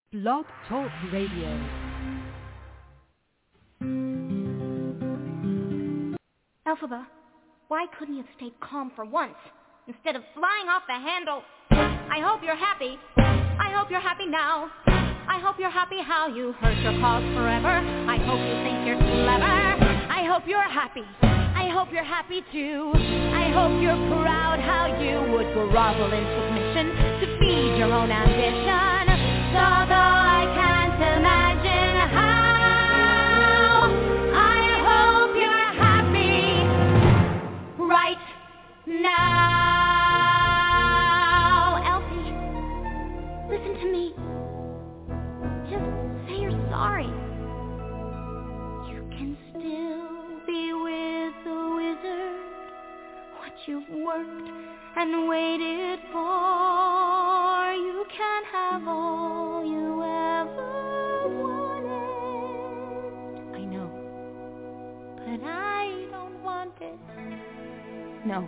Blog Talk Radio. Elphaba, why couldn't you stay calm for once instead of flying off the handle? I hope you're happy. I hope you're happy now. I hope you're happy how you hurt your cause forever. I hope you think you're clever. I hope you're happy. I hope you're happy too. I hope you're proud how you would grovel in submission to feed your own ambition. Although I can't imagine how, I hope you're happy right now. Elfie, listen to me. Just say you're sorry. You can still be with the wizard. What you've worked and waited for, you can have all you ever wanted. I know, but I don't want it. No,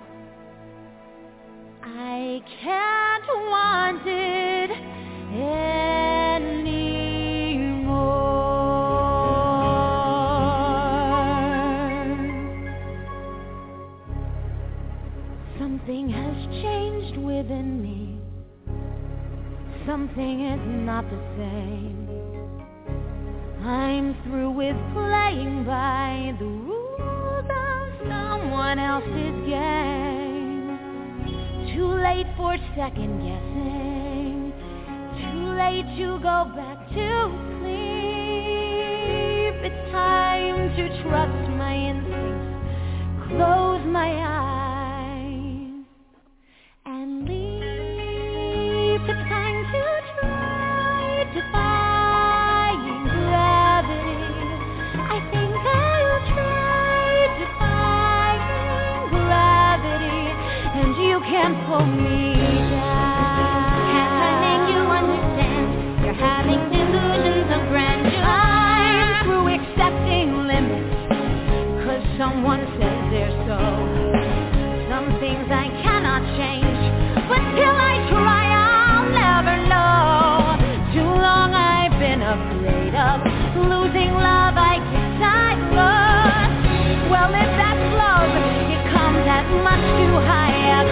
I can't want it anymore. Something has changed within me. Something is not the same. I'm through with playing by the rules of someone else's game. Too late for second guessing. Too late to go back to sleep. It's time to trust my instincts, close my eyes, and leave. It's time to try defying gravity. I think I'll try defying gravity, and you can't pull me down. Can't I make you understand? You're having delusions of grandeur. I'm through accepting limits, 'cause someone says they're so. Some things I cannot change, but till I try, I'll never know. Too long I've been afraid of losing love. I guess I lost. Well, if that's love, it comes at much too high a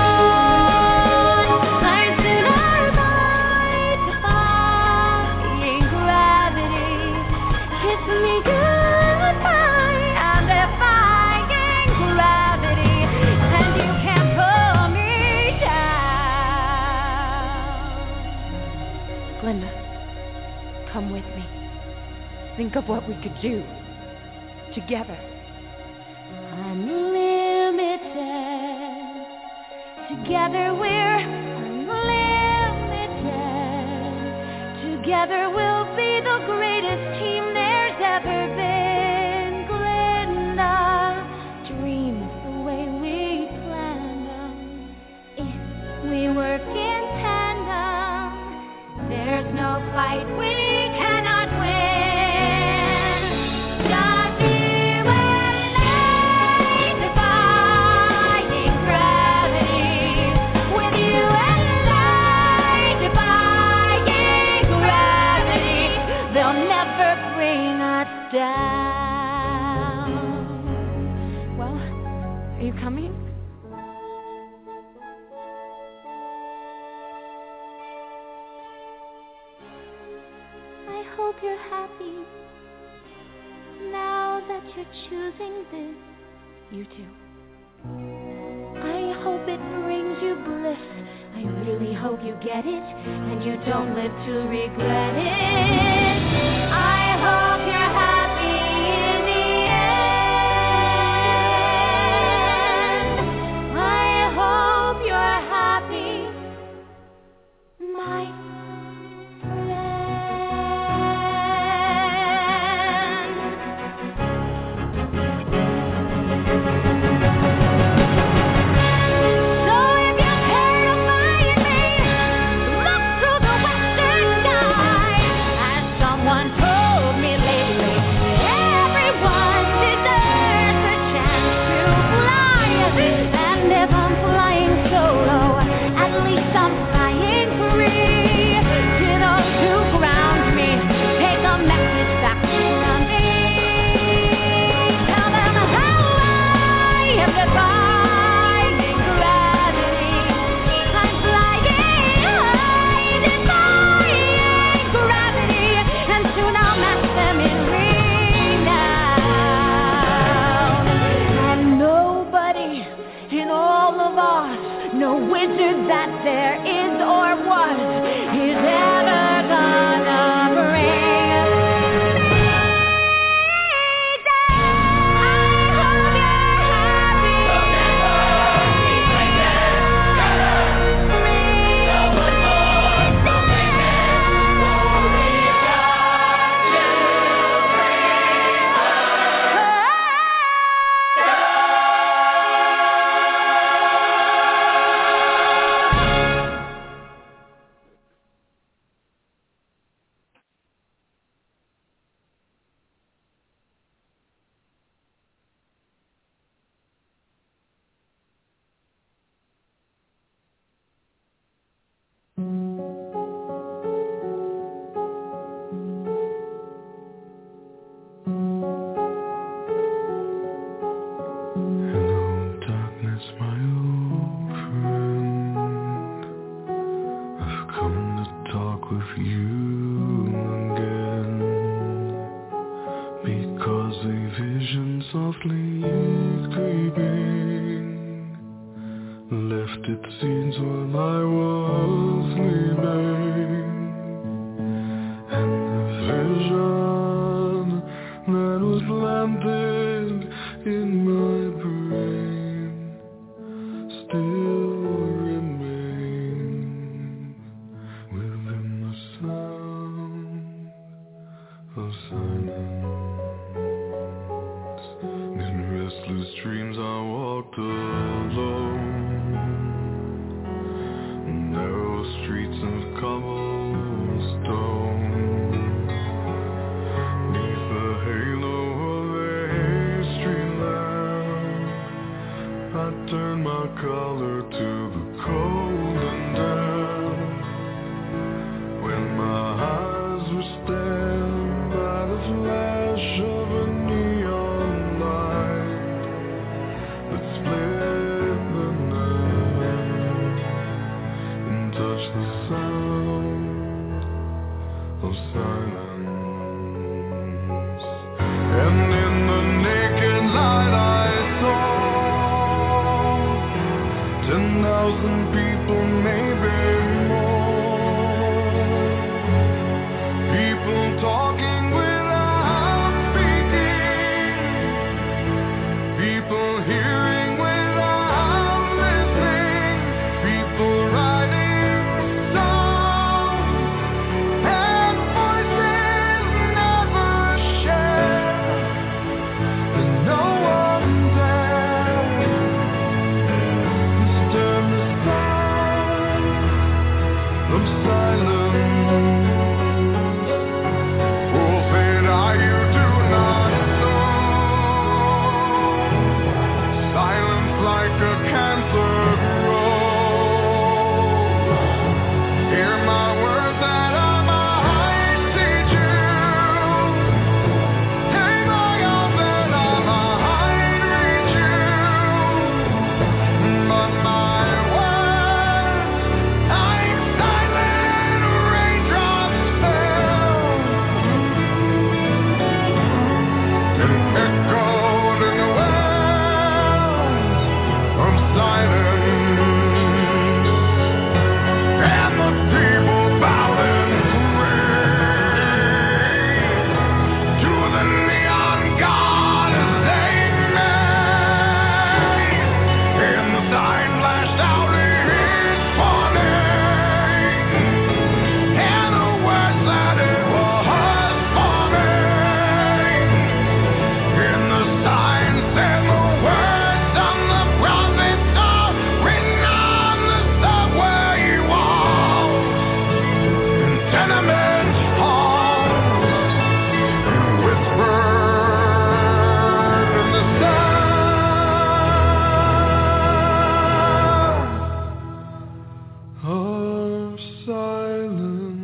cost. I said I'll fight defying gravity. Kiss me goodbye. I'm defying gravity, and you can't pull me down. Glinda, come with me. Think of what we could do together. Unlimited. Together we're unlimited. Together we'll be the greatest team there's ever been. Glinda, dreams the way we planned them. If we work in tandem, there's no fight we cannot win. Just you and I, defying gravity. With you and I, defying gravity. They'll never bring us down. Well, are you coming? I hope you're happy now that you're choosing this, you too. I hope it brings you bliss. I really hope you get it and you don't live to regret it. I hope you're happy in the end. I hope you're happy, my someone told softly creeping, left its scenes while I was sleeping, and the vision that was planted in my brain still remains within the sound of silence. In restless dreams I walked alone, narrow streets of cobblestone, neath the halo of a street lamp. I turned my collar to the cold and damp, when my eyes were stabbed by the flash of a neon light that split the night and touched the sound of silence. And in the naked light I saw 10,000 people, maybe more, people talking without speaking, people hearing without listening, people writing songs and voices never shared, and no one dared disturb the sound of silence. Prophet, you do not know. Silence like a cancer grows. Hear my words that I might teach you. Take my arm that I might reach you. But my words, like silent raindrops fell and echoed in the wells of silence, and the people bowed and prayed to the neon god as they made, and the sign flashed out his warning, and the words that it was forming, and the sign said the words of the prophets are written on the subway walls, in tenement halls, and whispered in the sound of silence.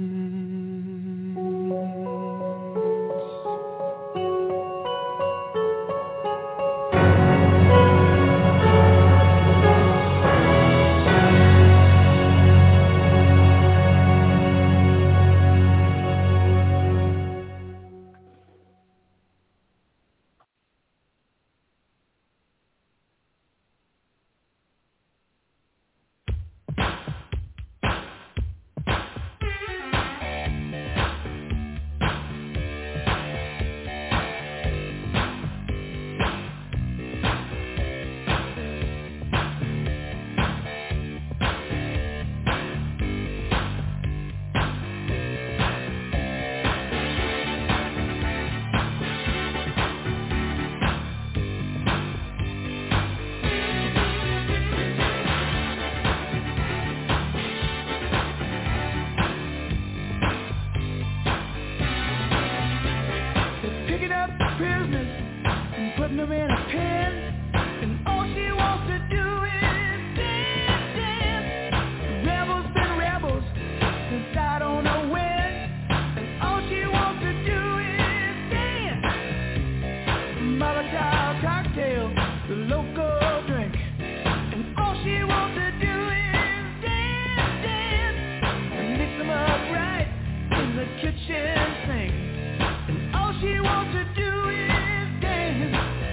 Picking up prisoners and putting them in a pen, and all she wants to do is dance, dance. Rebels been rebels since I don't know when, and all she wants to do is dance. Molotov cocktail, the local drink, and all she wants to do is dance, dance, and mix them up right in the kitchen sink. All she wants to do is dance.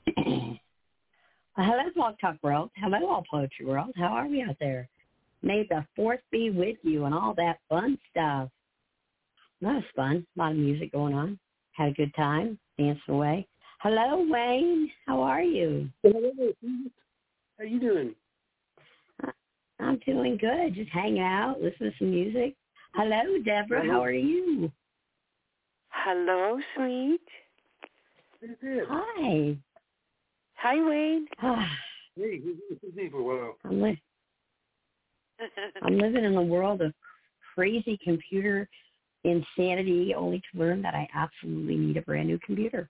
Hello, Blog Talk World. Hello, All Poetry World. How are we out there? May the fourth be with you and all that fun stuff. That was fun. A lot of music going on. Had a good time. Dancing away. Hello, Wayne. How are you? How you doing? I'm doing good. Just hanging out, listening to some music. Hello, Deborah. Hello. How are you? Hello, sweet. Hi. Hi, Wayne. Hey, who's me for a while? I'm living in the world of crazy computer insanity, only to learn that I absolutely need a brand new computer.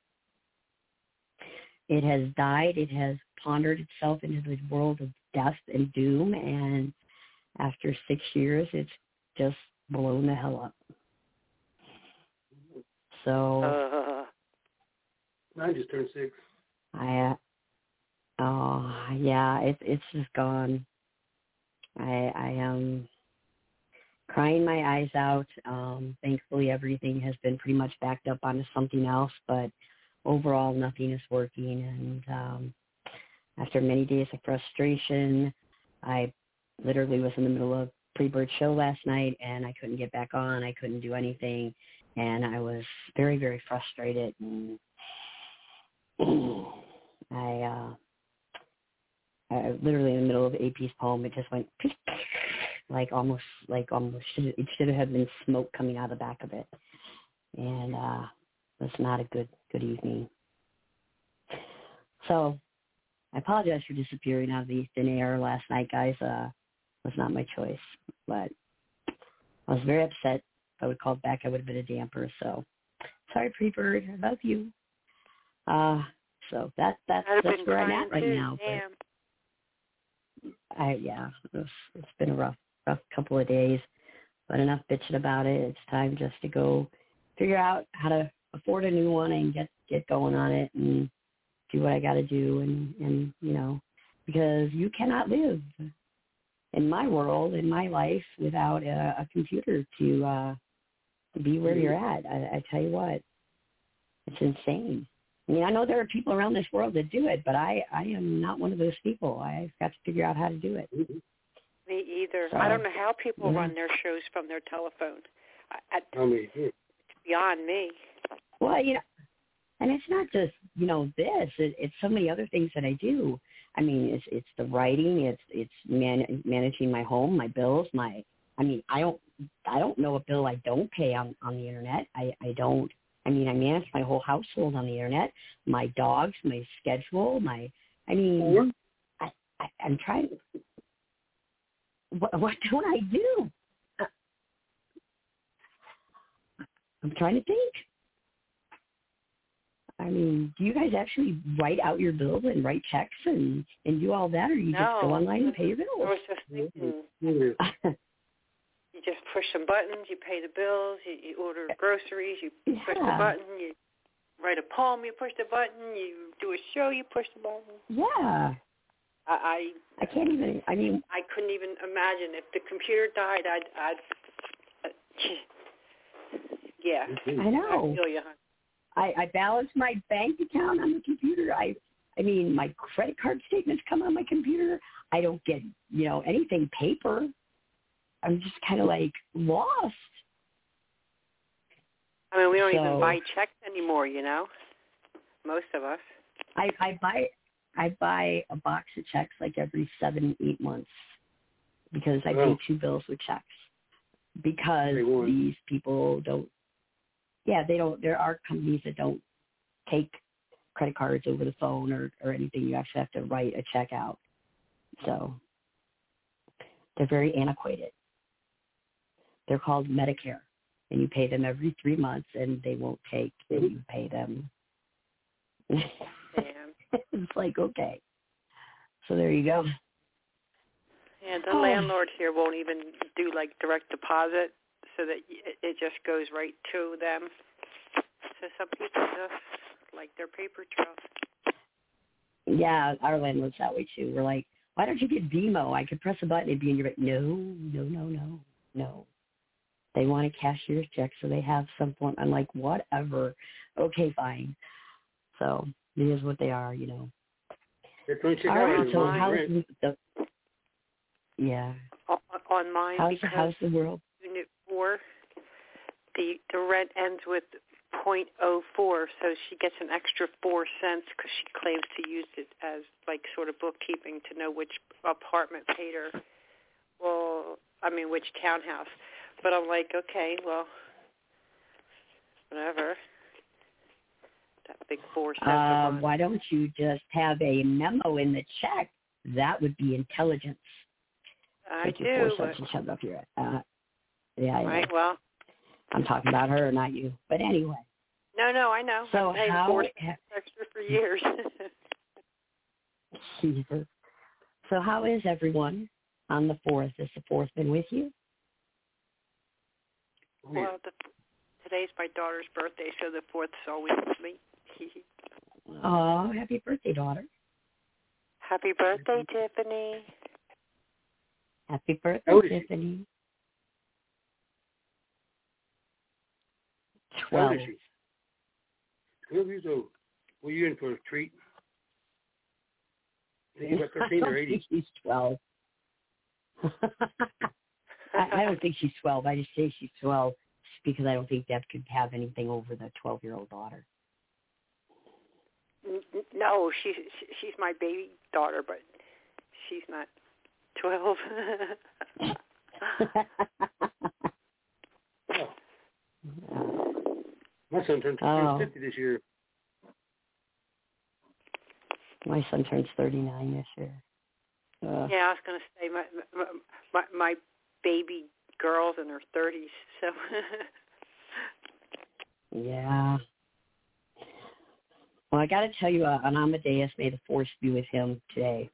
It has died. It has pondered itself into the world of death and doom, and after 6 years, it's just blown the hell up. So I just turned 6. It's just gone. I am crying my eyes out. Thankfully, everything has been pretty much backed up onto something else, but overall, nothing is working. And after many days of frustration, I literally was in the middle of pre-bird show last night, and I couldn't get back on. I couldn't do anything, and I was very, very frustrated. And I literally in the middle of AP's poem, it just went like almost it should have been smoke coming out of the back of it, and it was not a good evening. So I apologize for disappearing out of the thin air last night, guys. It was not my choice, but I was very upset. If I would call back, I would have been a damper. So sorry, Pre-Bird. I love you. So that's where I'm at right now. It's been a rough couple of days, but enough bitching about it. It's time just to go figure out how to afford a new one and get going on it and do what I got to do. And because you cannot live in my world, in my life, without a computer to be where you're at. I tell you what, it's insane. I mean, I know there are people around this world that do it, but I am not one of those people. I've got to figure out how to do it. Me either. So, I don't know how people run their shows from their telephone. It's beyond me. Well, and it's not just, this. It's so many other things that I do. I mean, it's the writing. It's managing my home, my bills, I don't know a bill I don't pay on the internet. I manage my whole household on the internet, my dogs, my schedule, I'm trying. What don't I do? I'm trying to think. I mean, do you guys actually write out your bills and write checks and do all that, or you just go online and pay your bills? I was just thinking. You just push some buttons, you pay the bills, you order groceries, you push the button, you write a poem, you push the button, you do a show, you push the button. Yeah. I can't even, I couldn't even imagine if the computer died, yeah. I know. I feel you, hon. I balance my bank account on the computer. My credit card statements come on my computer. I don't get, anything paper. I'm just kind of lost. I mean, we don't even buy checks anymore, most of us. I buy a box of checks every 7-8 months because I pay 2 bills with checks because these people don't. Yeah, they don't. There are companies that don't take credit cards over the phone or anything. You actually have to write a check out. So they're very antiquated. They're called Medicare, and you pay them every 3 months, and they won't take that you pay them. It's okay. So there you go. Yeah, the landlord here won't even do direct deposit, so that it just goes right to them. So some people just like their paper trail. Yeah, our landlord's that way too. We're like, why don't you get Venmo? I could press a button and be in your bank. No. They want a cashier's check, so they have some form. I'm like, whatever. Okay, fine. So It is what they are, you know. They're $26 All right, so mine. how's the On mine, how's the world? Unit 4, the rent ends with .04, so she gets an extra 4 cents because she claims to use it as like sort of bookkeeping to know which apartment paid her. Well, I mean, which townhouse. But I'm like, okay, well, whatever. That big 4 cents a month. Why don't you just have a memo in the check? That would be intelligence. I Take do. your 4 cents and shove it up your yeah, I right, know. well. I'm talking about her, not you. But anyway. No, I know. So I've paid how 4 cents extra for years. Jesus. So how is everyone on the 4th? Has the 4th been with you? Well, today's my daughter's birthday, so the 4th's always with me. Oh, happy birthday, daughter. Happy birthday, Tiffany. Happy birthday, How old is she? Tiffany. How old 12. is she? 12 years old. What are you in for a treat? Think about 13 or 80? I don't think she's 12. I don't think she's 12. I just say she's 12 because I don't think Deb could have anything over the 12-year-old daughter. No, she's my baby daughter, but she's not 12. My son turns 50 this year. My son turns 39 this year. Yeah, I was going to say my baby girl's in her 30s, so. Yeah. Well, I got to tell you, on Amadeus, may the force be with him today.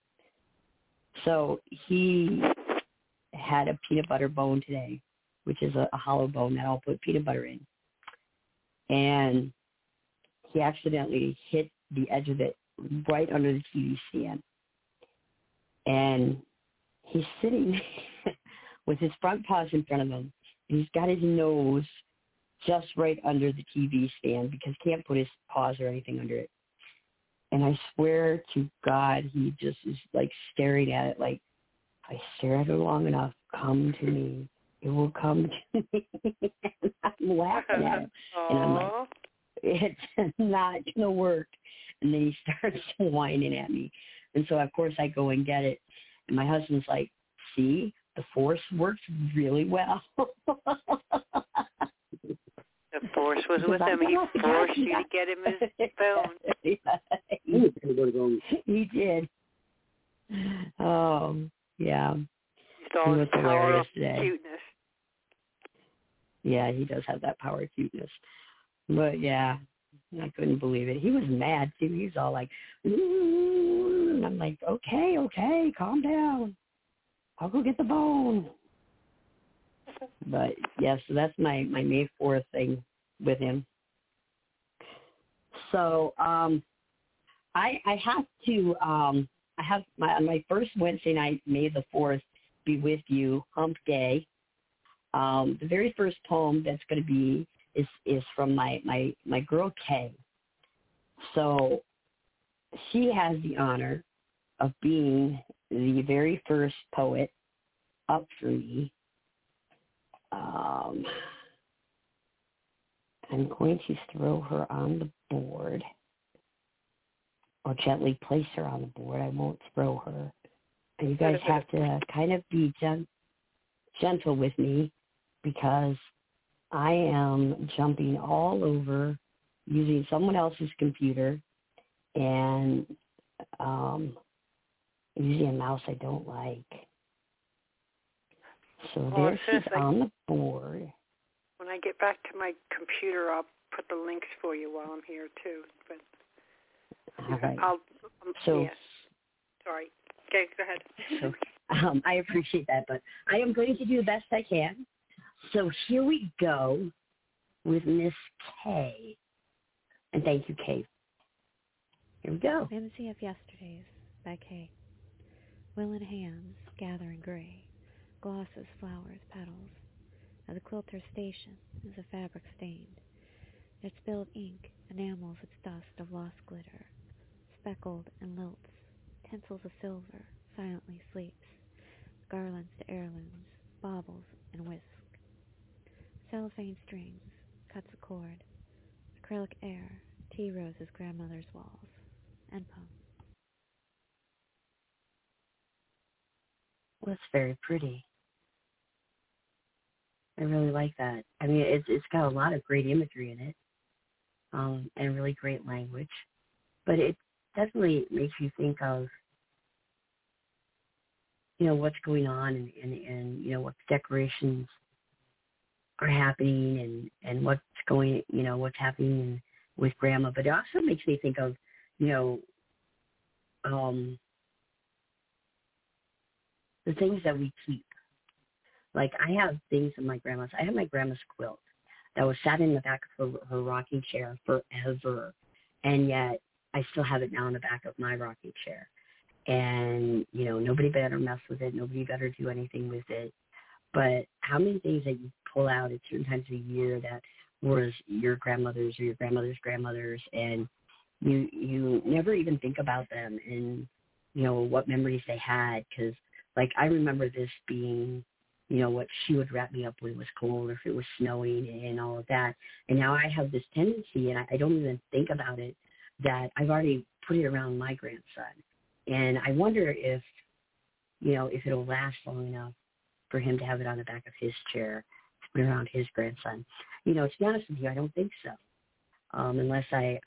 So he had a peanut butter bone today, which is a hollow bone that I'll put peanut butter in. And he accidentally hit the edge of it right under the TV stand. And he's sitting with his front paws in front of him. And he's got his nose just right under the TV stand because he can't put his paws or anything under it. And I swear to God, he just is like staring at it like, if I stare at it long enough, come to me. It will come to me. And I'm laughing at him. And I'm like, it's not going to work. And then he starts whining at me. And so, of course, I go and get it. And my husband's like, see, the force works really well. The force was with him. He forced you to get him his bone. He did. Oh, yeah. He saw his power of cuteness. Yeah, he does have that power of cuteness. But, yeah, I couldn't believe it. He was mad, too. He was all like, ooh. And I'm like, okay, calm down. I'll go get the bone. But, yeah, so that's my May 4th thing with him. So I have to, I have my first Wednesday night, May the 4th, be with you, Hump Day. The very first poem that's going to be is from my girl Kay. So she has the honor of being the very first poet up for me. I'm going to throw her on the board, or gently place her on the board. I won't throw her. And you guys have to kind of be gentle with me because I am jumping all over using someone else's computer and using a mouse I don't like. So there she's on the board. When I get back to my computer, I'll put the links for you while I'm here, too. But all right. yeah. Sorry. Okay, go ahead. So, I appreciate that, but I am going to do the best I can. So here we go with Miss Kay. And thank you, Kay. Here we go. Fantasy of Yesterdays by Kay. Willing hands gathering gray, glosses, flowers, petals. At the quilter's station is a fabric stained. It spilled ink, enamels its dust of lost glitter, speckled and lilts, tinsels of silver, silently sleeps, garlands to heirlooms, baubles and whisk. Cellophane strings, cuts a cord, acrylic air, tea roses grandmother's walls, and poem. Well, it's very pretty. I really like that. I mean, it's got a lot of great imagery in it, and really great language. But it definitely makes you think of, what's going on and what decorations are happening and what's going, what's happening with Grandma. But it also makes me think of, the things that we keep. Like, I have things in my grandma's. I have my grandma's quilt that was sat in the back of her rocking chair forever, and yet I still have it now in the back of my rocking chair. And, nobody better mess with it. Nobody better do anything with it. But how many things that you pull out at certain times of the year that was your grandmother's or your grandmother's grandmother's, and you never even think about them and, what memories they had. Because, like, I remember this being, what she would wrap me up when it was cold or if it was snowing and all of that. And now I have this tendency, and I don't even think about it, that I've already put it around my grandson. And I wonder if it'll last long enough for him to have it on the back of his chair, to put around his grandson. To be honest with you, I don't think so. Unless I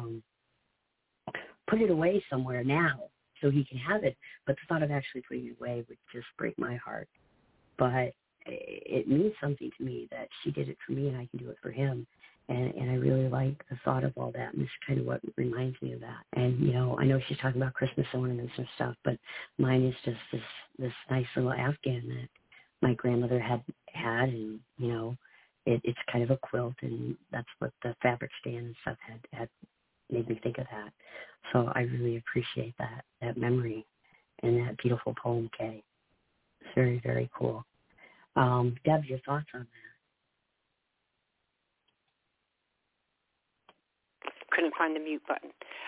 put it away somewhere now so he can have it. But the thought of actually putting it away would just break my heart. But it means something to me that she did it for me and I can do it for him. And I really like the thought of all that. And this is kind of what reminds me of that. And, I know she's talking about Christmas ornaments and stuff, but mine is just this nice little Afghan that my grandmother had and, it's kind of a quilt, and that's what the fabric stand and stuff had made me think of that. So I really appreciate that memory and that beautiful poem, Kay. It's very, very cool. Deb, your thoughts on that? Couldn't find the mute button.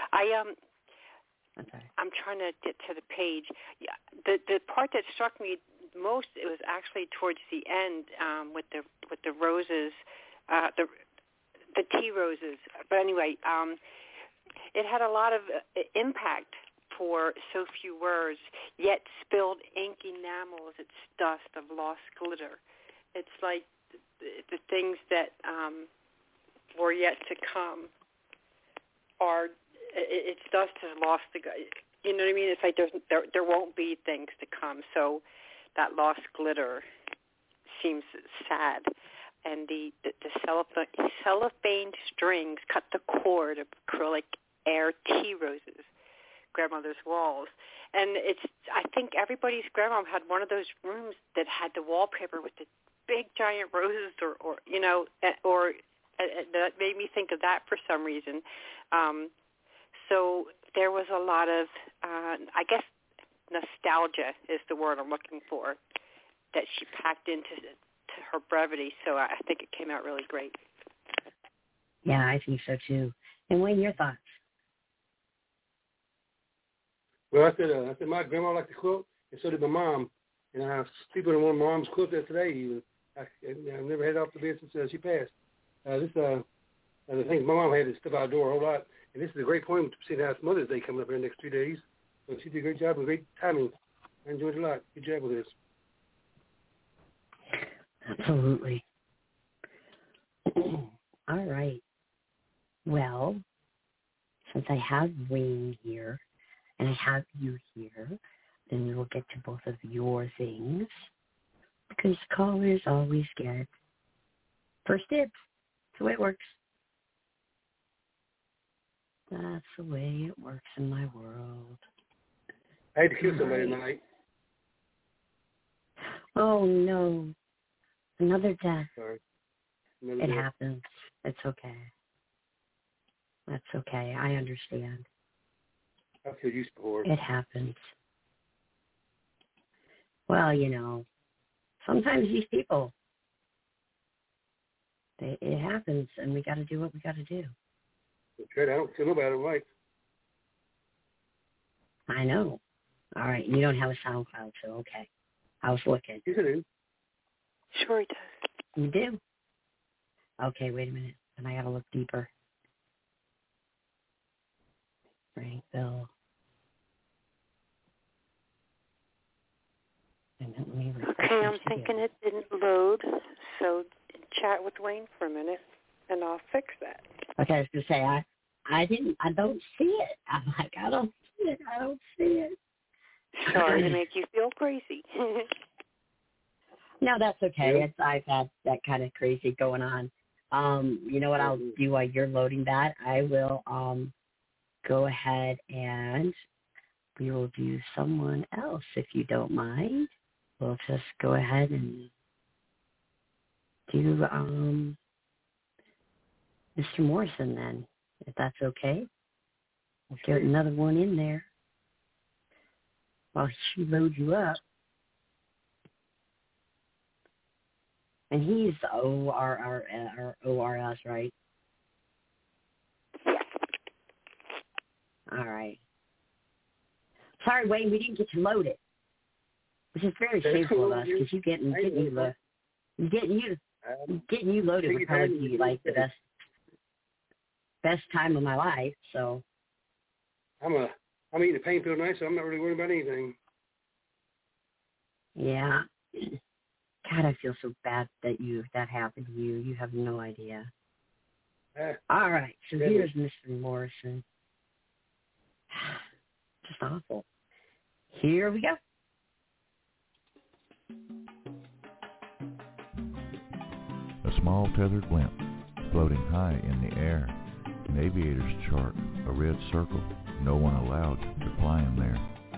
I'm trying to get to the page. Yeah, the part that struck me most, it was actually towards the end with the roses, the tea roses. But anyway, it had a lot of impact for so few words, yet spilled ink enamels its dust of lost glitter. It's like the things that were yet to come are, its dust has lost the, you know what I mean? It's like there won't be things to come. So that lost glitter seems sad. And the cellophane strings cut the cord of acrylic air tea roses, grandmother's walls. And I think everybody's grandma had one of those rooms that had the wallpaper with the big giant roses or that made me think of that for some reason. So there was a lot of, I guess, nostalgia is the word I'm looking for, that she packed into her brevity. So I think it came out really great. Yeah, I think so too. And Wayne, your thoughts? Well, I said my grandma liked to quilt, and so did my mom. And I was sleeping in one of my mom's quilts there today. Even I've never had it off the bed since she passed. The things my mom had to step outdoor a whole lot. And this is a great poem to see now. It's Mother's Day coming up in the next 3 days. So she did a great job and great timing. I enjoyed it a lot. Good job with this. Absolutely. All right. Well, since I have Wayne here and I have you here, then we will get to both of your things, because callers always get first dibs. That's the way it works. That's the way it works in my world. I had to kill somebody tonight. Oh, no. Another death. Sorry. It happens. It's okay. That's okay. I understand. I've killed you before. It happens. Well, sometimes these people, It happens, and we got to do what we got to do. Okay, I don't tell nobody I don't like. I know. All right, you don't have a SoundCloud, so okay. I was looking. Yes, I do. Sure he does. You do? Okay, wait a minute. And I got to look deeper. Frank Bill. Okay, I'm thinking it didn't load, so chat with Wayne for a minute, and I'll fix that. Okay, I was going to say, I don't see it. I'm like, I don't see it. Sorry to make you feel crazy. No, that's okay. I've had that kind of crazy going on. You know what I'll do while you're loading that? I will go ahead and we will do someone else, if you don't mind. We'll just go ahead and do Mr. Morrison then, if that's okay. We'll get another one in there while she loads you up. And he's ORS, right? All right. Sorry, Wayne, we didn't get you loaded, which is very shameful of us because getting you loaded would probably be like the best time of my life. So I'm eating a pain pill tonight, so I'm not really worried about anything. Yeah. God, I feel so bad that that happened to you. You have no idea. All right, so here's Mr. Morrison. Just awful. Here we go. A small tethered blimp floating high in the air. An aviator's chart, a red circle, no one allowed to fly in there.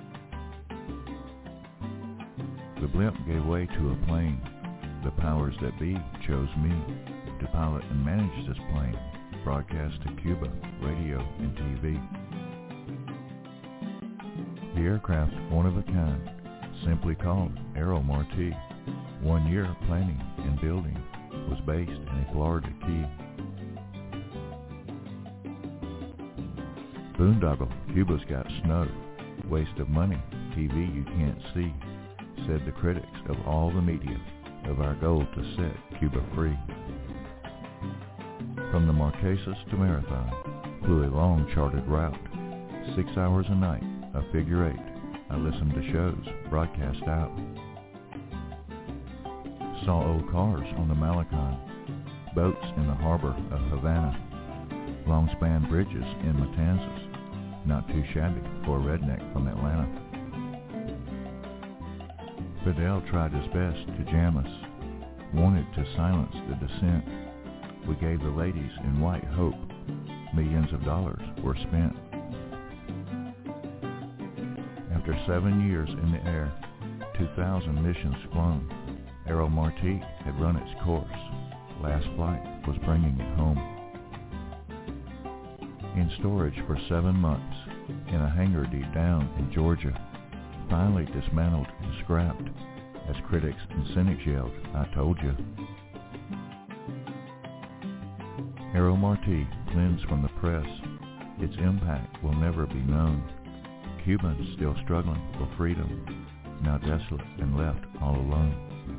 The blimp gave way to a plane. The powers that be chose me to pilot and manage this plane, broadcast to Cuba, radio and TV. The aircraft, one of a kind, simply called Aero Marti, 1 year planning and building, was based in a Florida key. Boondoggle, Cuba's got snow, waste of money, TV you can't see, said the critics of all the media of our goal to set Cuba free. From the Marquesas to Marathon, flew a long charted route, 6 hours a night, a figure eight. I listened to shows, broadcast out. Saw old cars on the Malecon, boats in the harbor of Havana, long-span bridges in Matanzas, not too shabby for a redneck from Atlanta. Fidel tried his best to jam us, wanted to silence the dissent. We gave the ladies in white hope. Millions of dollars were spent. After 7 years in the air, 2,000 missions flown, Aero Marti had run its course. Last flight was bringing it home. In storage for 7 months, in a hangar deep down in Georgia, finally dismantled and scrapped, as critics and cynics yelled, "I told you." Aero Marti cleansed from the press. Its impact will never be known. Cubans still struggling for freedom, now desolate and left all alone.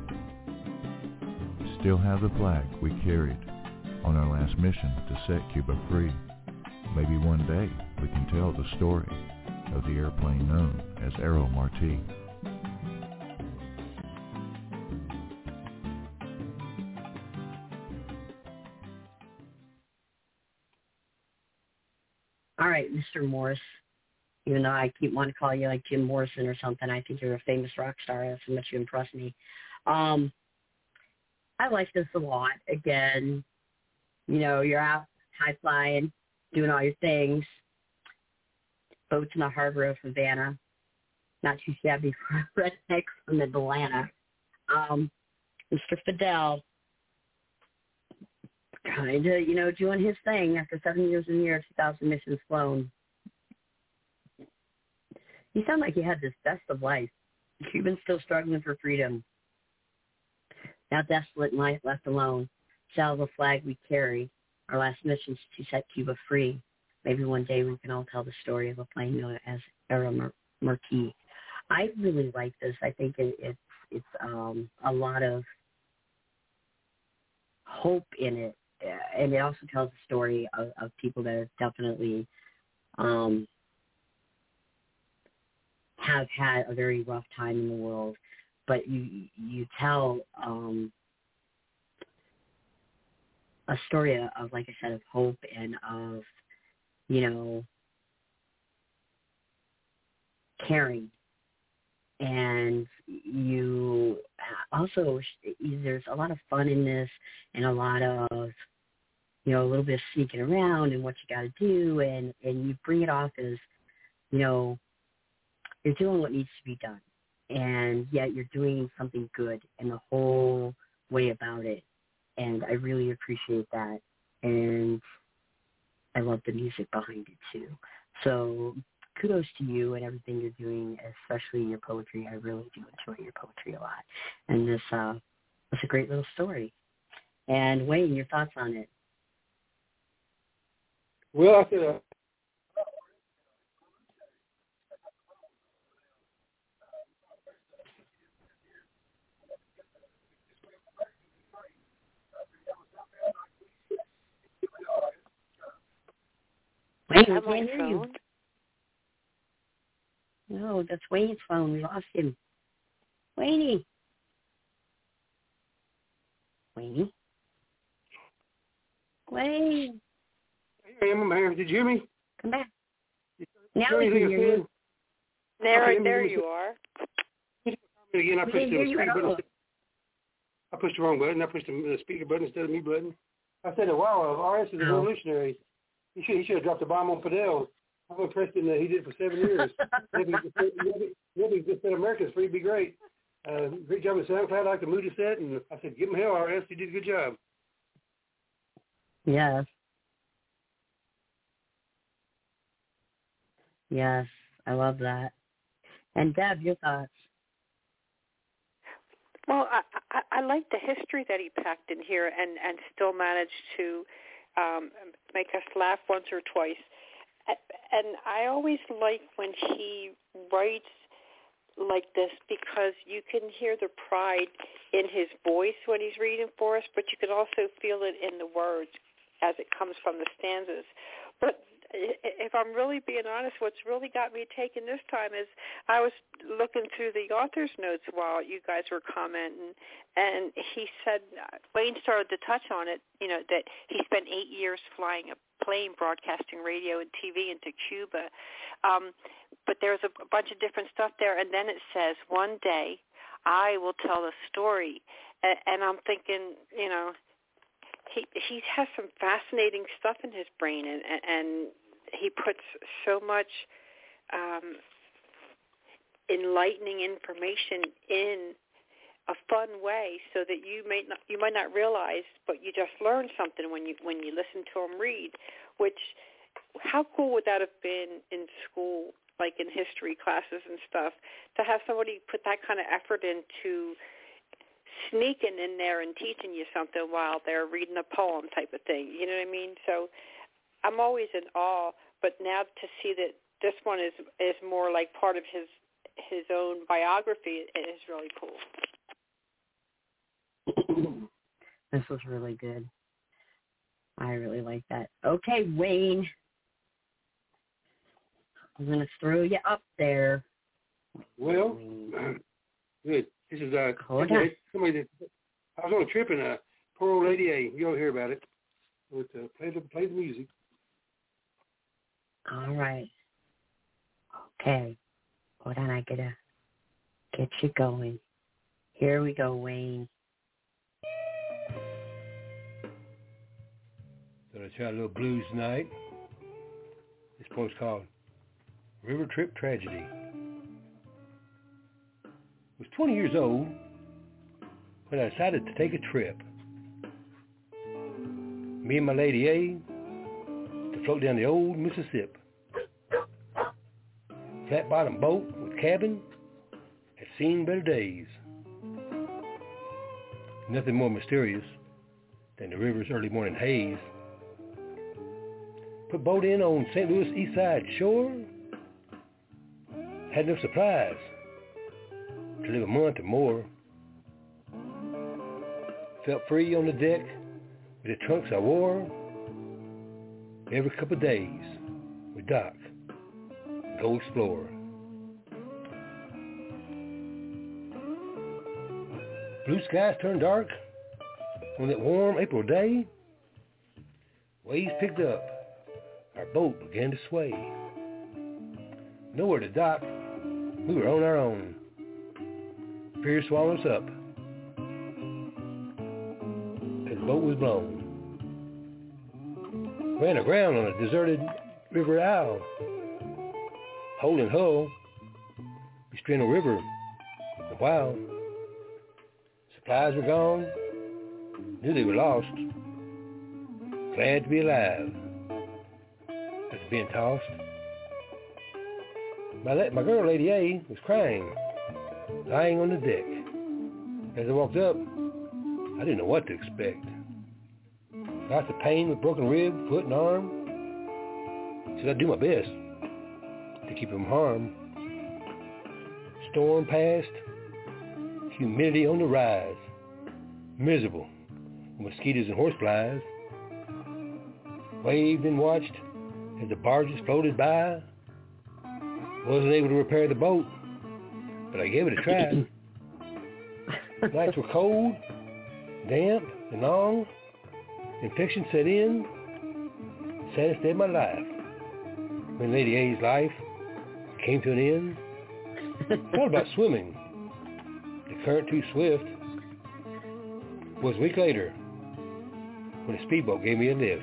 Still have the flag we carried on our last mission to set Cuba free. Maybe one day we can tell the story of the airplane known as Aero Marti. All right, Mr. Morris. Even though I keep wanting to call you like Jim Morrison or something, I think you're a famous rock star. That's how much you impress me. I like this a lot. Again, you know, you're out high flying, doing all your things. Boats in the harbor of Havana. Not too shabby for a redneck from Atlanta. Mr. Fidel, kind of, you know, doing his thing after 7 years in the air, 2,000 missions flown. You sound like you had this best of life. Cubans still struggling for freedom. Now desolate and life left alone. sell the flag we carry. Our last mission is to set Cuba free. Maybe one day we can all tell the story of a plane known as Era Marquis. I really like this. I think it's a lot of hope in it, and it also tells the story of people that have definitely have had a very rough time in the world. But you tell a story of, like I said, of hope and of, caring. And you also, there's a lot of fun in this and a lot of, a little bit of sneaking around and what you got to do. And you bring it off as, you're doing what needs to be done. And yet you're doing something good in the whole way about it. And I really appreciate that. And I love the music behind it, too. So kudos to you and everything you're doing, especially in your poetry. I really do enjoy your poetry a lot. And this was a great little story. And Wayne, your thoughts on it? Well, I said, Wayne, we can't hear you. No, that's Wayne's phone. We lost him. Wayne. Wayne. Wayne. Here I am. I'm here. Did you hear me? Come back. Now we can hear you. There you are. Again, I pushed the wrong button. I pushed the speaker button instead of mute button. I said, wow, RS is a revolutionary. He should have dropped a bomb on Fidel. I'm impressed in that he did it for 7 years. Maybe just said America's free, be great. Great job with SoundCloud. I like the mood set, and I said, give him hell, RS. You did a good job. Yes. Yes, I love that. And Deb, your thoughts? Well, I like the history that he packed in here and still managed to make us laugh once or twice. And I always like when he writes like this because you can hear the pride in his voice when he's reading for us, but you can also feel it in the words as it comes from the stanzas. But if I'm really being honest, what's really got me taken this time is I was looking through the author's notes while you guys were commenting, and he said, Wayne started to touch on it, that he spent 8 years flying a plane broadcasting radio and TV into Cuba. But there's a bunch of different stuff there, and then it says, one day I will tell a story. And I'm thinking, he has some fascinating stuff in his brain, and he puts so much enlightening information in a fun way, so that you might not realize, but you just learn something when you listen to him read. Which, how cool would that have been in school, like in history classes and stuff, to have somebody put that kind of effort into sneaking in there and teaching you something while they're reading a poem type of thing. You know what I mean? So I'm always in awe, but now to see that this one is more like part of his own biography is really cool. This was really good. I really like that. Okay, Wayne. I'm going to throw you up there. Well, good. This is somebody that I was on a trip and poor old lady A. You'll hear about it. With play the music. All right. Okay. Hold on, I gotta get you going. Here we go, Wayne. So I try a little blues tonight. This poem's called River Trip Tragedy. I was 20 years old when I decided to take a trip. Me and my lady A to float down the old Mississippi. Flat bottom boat with cabin had seen better days. Nothing more mysterious than the river's early morning haze. Put boat in on St. Louis east side shore. Had enough supplies to live a month or more. Felt free on the deck with the trunks I wore. Every couple of days we dock and go explore. Blue skies turned dark on that warm April day. Waves picked up, our boat began to sway. Nowhere to dock, we were on our own. Fear swallowed us up as the boat was blown. Ran aground on a deserted river isle. Hole in hull, we strained a river a while. Supplies were gone, knew they were lost. Glad to be alive after being tossed. My girl, Lady A, was crying, lying on the deck. As I walked up, I didn't know what to expect. Lots of pain with broken rib, foot, and arm. Said I'd do my best to keep her from harm. Storm passed, humidity on the rise. Miserable, mosquitoes and horseflies. Waved and watched as the barges floated by. Wasn't able to repair the boat, but I gave it a try. Nights were cold, damp, and long. Infection set in. Saddest day of my life. When Lady A's life came to an end. Thought about swimming. The current too swift. Was a week later when a speedboat gave me a lift.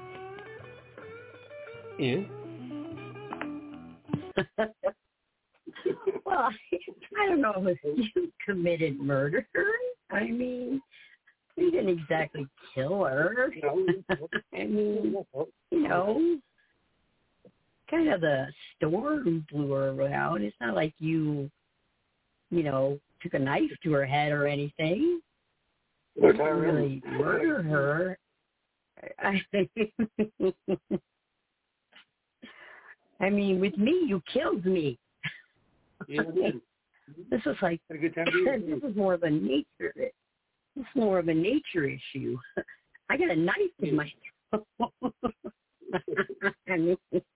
Yeah. Well, I don't know if you committed murder. I mean, you didn't exactly kill her. I mean, you know, kind of the storm blew her around. It's not like you took a knife to her head or anything. You didn't really murder her. I mean, with me, you killed me. Yeah, This was like, this is more of a nature. It's more of a nature issue. I got a knife in my throat. I mean,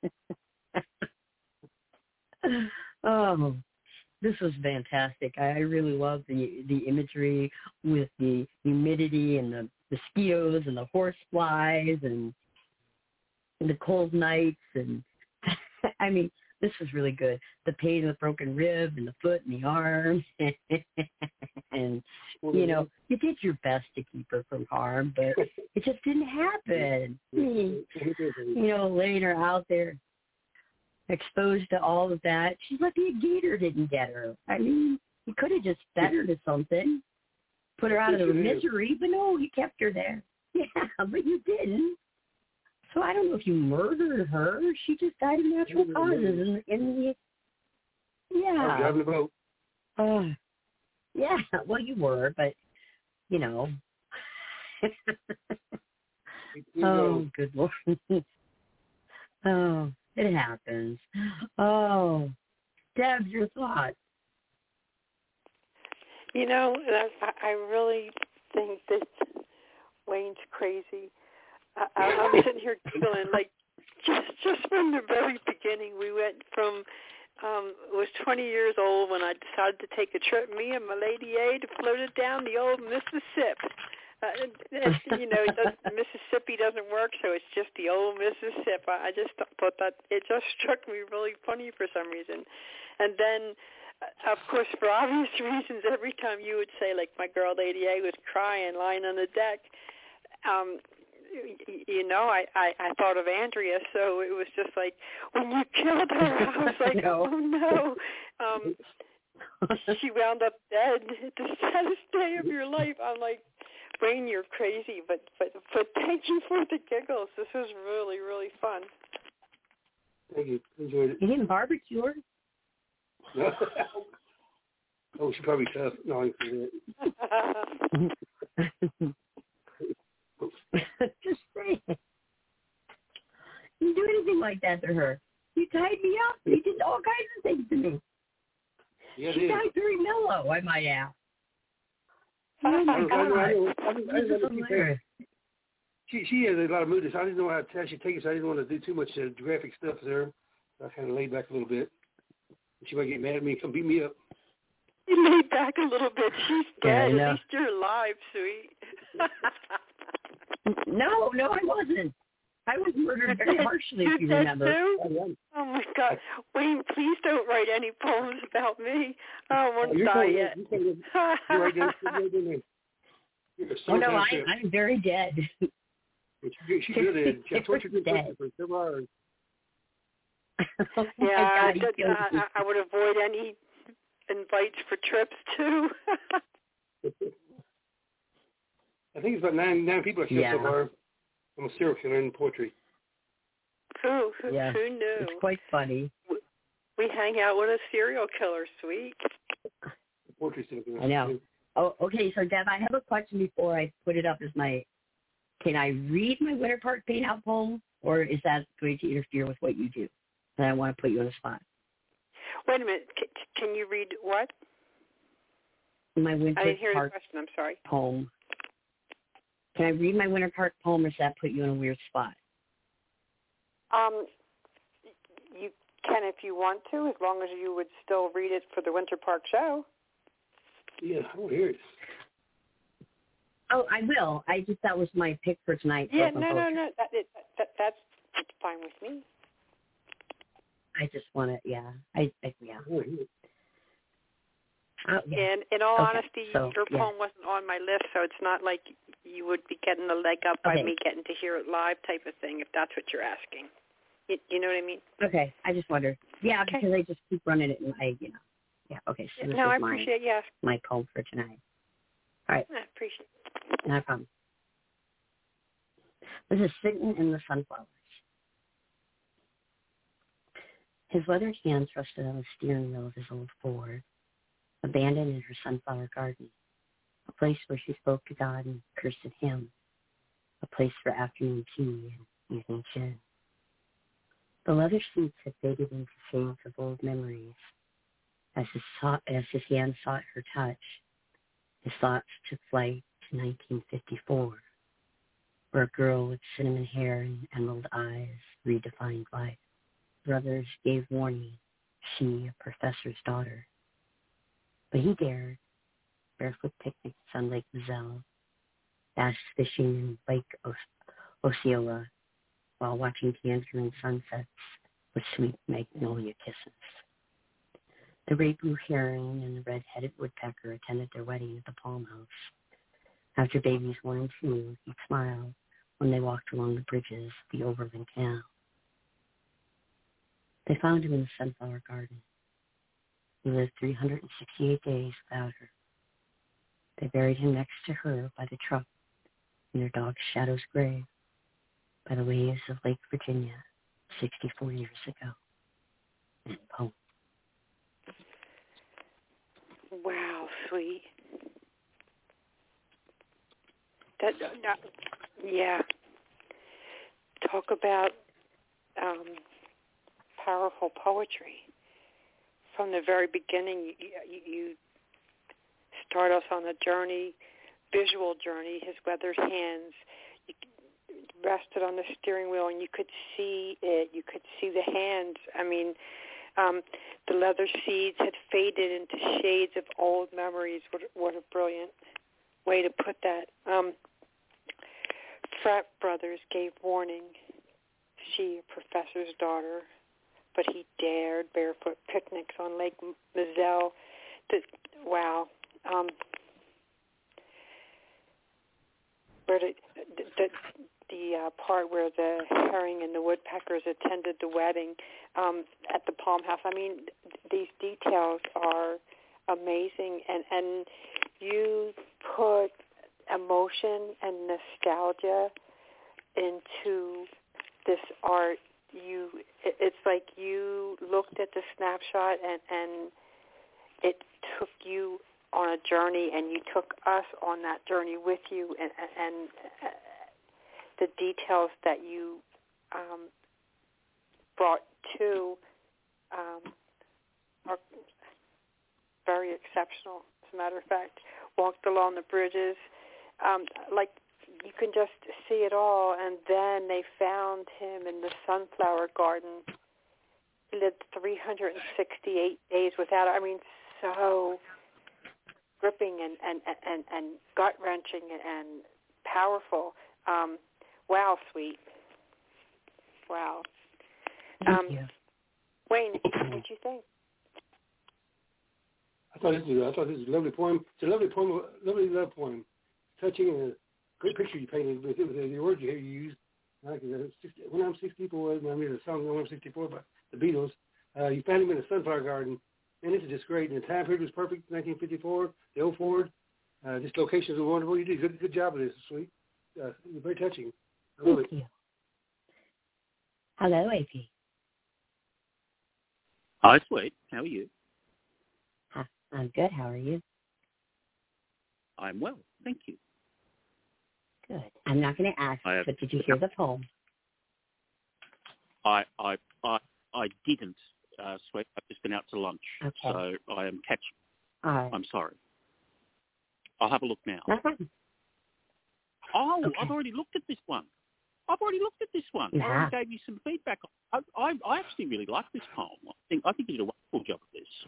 oh, this was fantastic. I really love the imagery with the humidity and the mosquitoes and the horse flies and the cold nights. And I mean, this was really good. The pain of the broken rib and the foot and the arm. And, you did your best to keep her from harm, but it just didn't happen. I mean, laying her out there exposed to all of that. She's lucky a gator didn't get her. I mean, he could have just fed her to something, put her out of the misery, but no, he kept her there. Yeah, but you didn't. So I don't know if you murdered her. She just died of natural causes. Yeah. I was driving the boat. Yeah, well, you were, but, Oh, good Lord. Oh, it happens. Oh, Deb, your thoughts? I really think that Wayne's crazy. I'm sitting here giggling, like, just from the very beginning. We went from, was 20 years old when I decided to take a trip, me and my Lady A, to float it down the old Mississippi. Mississippi doesn't work, so it's just the old Mississippi. I just thought that it just struck me really funny for some reason. And then, of course, for obvious reasons, every time you would say, like, my girl Lady A was crying, lying on the deck, I thought of Andrea, so it was just like, when you killed her, I was like, oh no. She wound up dead. The saddest day of your life. I'm like, Wayne, you're crazy, but thank you for the giggles. This was really, really fun. Thank you. Enjoyed it. You didn't barbecue her? No. Oh, she's probably tough. No, I can see that. Just saying. You do anything like that to her. You tied me up. You did all kinds of things to me. Yeah, she died very mellow, I might add. Oh, my God. She has a lot of mood. I didn't know how she takes it, so I didn't want to do too much graphic stuff with her. I kind of laid back a little bit. She might get mad at me and come beat me up. You laid back a little bit. She's dead. At least you're alive, sweet. No, I wasn't. I was murdered very harshly, if you remember. Too? Oh, my God. Wayne, please don't write any poems about me. I don't want to die yet. Oh, no, I'm very dead. She's really dead. She tortured me for several hours. Yeah, I would avoid any invites for trips, too. I think it's about nine people I killed so far. I'm a serial killer in poetry. Who knew? It's quite funny. We hang out with a serial killer, sweet. Poetry serial killer. I know. Oh, okay, so Deb, I have a question before I put it up as my, can I read my Winter Park Paint Out poem, or is that going to interfere with what you do? And I want to put you on the spot. Wait a minute. Can you read what? My Winter I didn't hear Park the question. I'm sorry. Poem. Can I read my Winter Park poem, or does that put you in a weird spot? You can if you want to, as long as you would still read it for the Winter Park show. Yeah, I want to hear it. Oh, I will. That was my pick for tonight. Yeah, no. That's fine with me. I just want to, yeah. Yeah. And in all honesty, your poem wasn't on my list, so it's not like you would be getting a leg up by me getting to hear it live type of thing, if that's what you're asking. You know what I mean? Okay, I just wondered. Yeah, because I just keep running it in my, Yeah, okay. So this is I appreciate my poem for tonight. All right. I appreciate it. No problem. This is Sitting in the Sunflowers. His weathered hands rested on the steering wheel of his old Ford, abandoned in her sunflower garden, a place where she spoke to God and cursed at him, a place for afternoon tea and evening gin. The leather seats had faded into shades of old memories. As his hand sought her touch, his thoughts took flight to 1954, where a girl with cinnamon hair and emerald eyes redefined life. Brothers gave warning, she a professor's daughter. But he dared, barefoot picnics on Lake Mizell, bass fishing in Lake Osceola, while watching tangerine sunsets with sweet magnolia kisses. The red blue heron and the red-headed woodpecker attended their wedding at the Palm House. After babies 1 and 2, he smiled when they walked along the bridges of the Overland Canal. They found him in the sunflower garden. He lived 368 days without her. They buried him next to her by the truck in their dog Shadow's grave by the waves of Lake Virginia 64 years ago. And poem. Wow, sweet. Yeah. Talk about powerful poetry. From the very beginning, you start us on a journey, visual journey. His weathered hands rested on the steering wheel, and you could see it. You could see the hands. I mean, the leather seeds had faded into shades of old memories. What a brilliant way to put that. Frat brothers gave warning. She, a professor's daughter, but he dared barefoot picnics on Lake Mizell. Wow. Where the part where the herring and the woodpeckers attended the wedding at the Palm House. I mean, these details are amazing, and you put emotion and nostalgia into this art. It's like you looked at the snapshot and it took you on a journey, and you took us on that journey with you, and the details that you brought to are very exceptional. As a matter of fact, walked along the bridges, like you can just see it all. And then they found him in the sunflower garden. He lived 368 days without it. I mean, so gripping and gut-wrenching and powerful. Wow, sweet. Wow. Thank you. Wayne, what did you think? I thought this was a lovely poem. It's a lovely poem, lovely love poem. Touching and a great picture you painted with it, with the words you used. Like when I'm 64, I made a song when I'm 64 by the Beatles. You found him in a sunflower garden, and this is just great. And the time period was perfect, 1954. The old Ford, just locations were wonderful. You did a good job of this, sweet. Very touching. I love it. Thank you. Hello, AP. Hi, sweet. How are you? Hi, I'm good. How are you? I'm well, thank you. Good. I'm not going to ask, but did you hear the poem? I didn't, sweet. I've just been out to lunch, so I am catching. All right. I'm sorry. I'll have a look now. No problem. Oh, okay. I've already looked at this one. I Yeah. already gave you some feedback. I actually really like this poem. I think you did a wonderful job of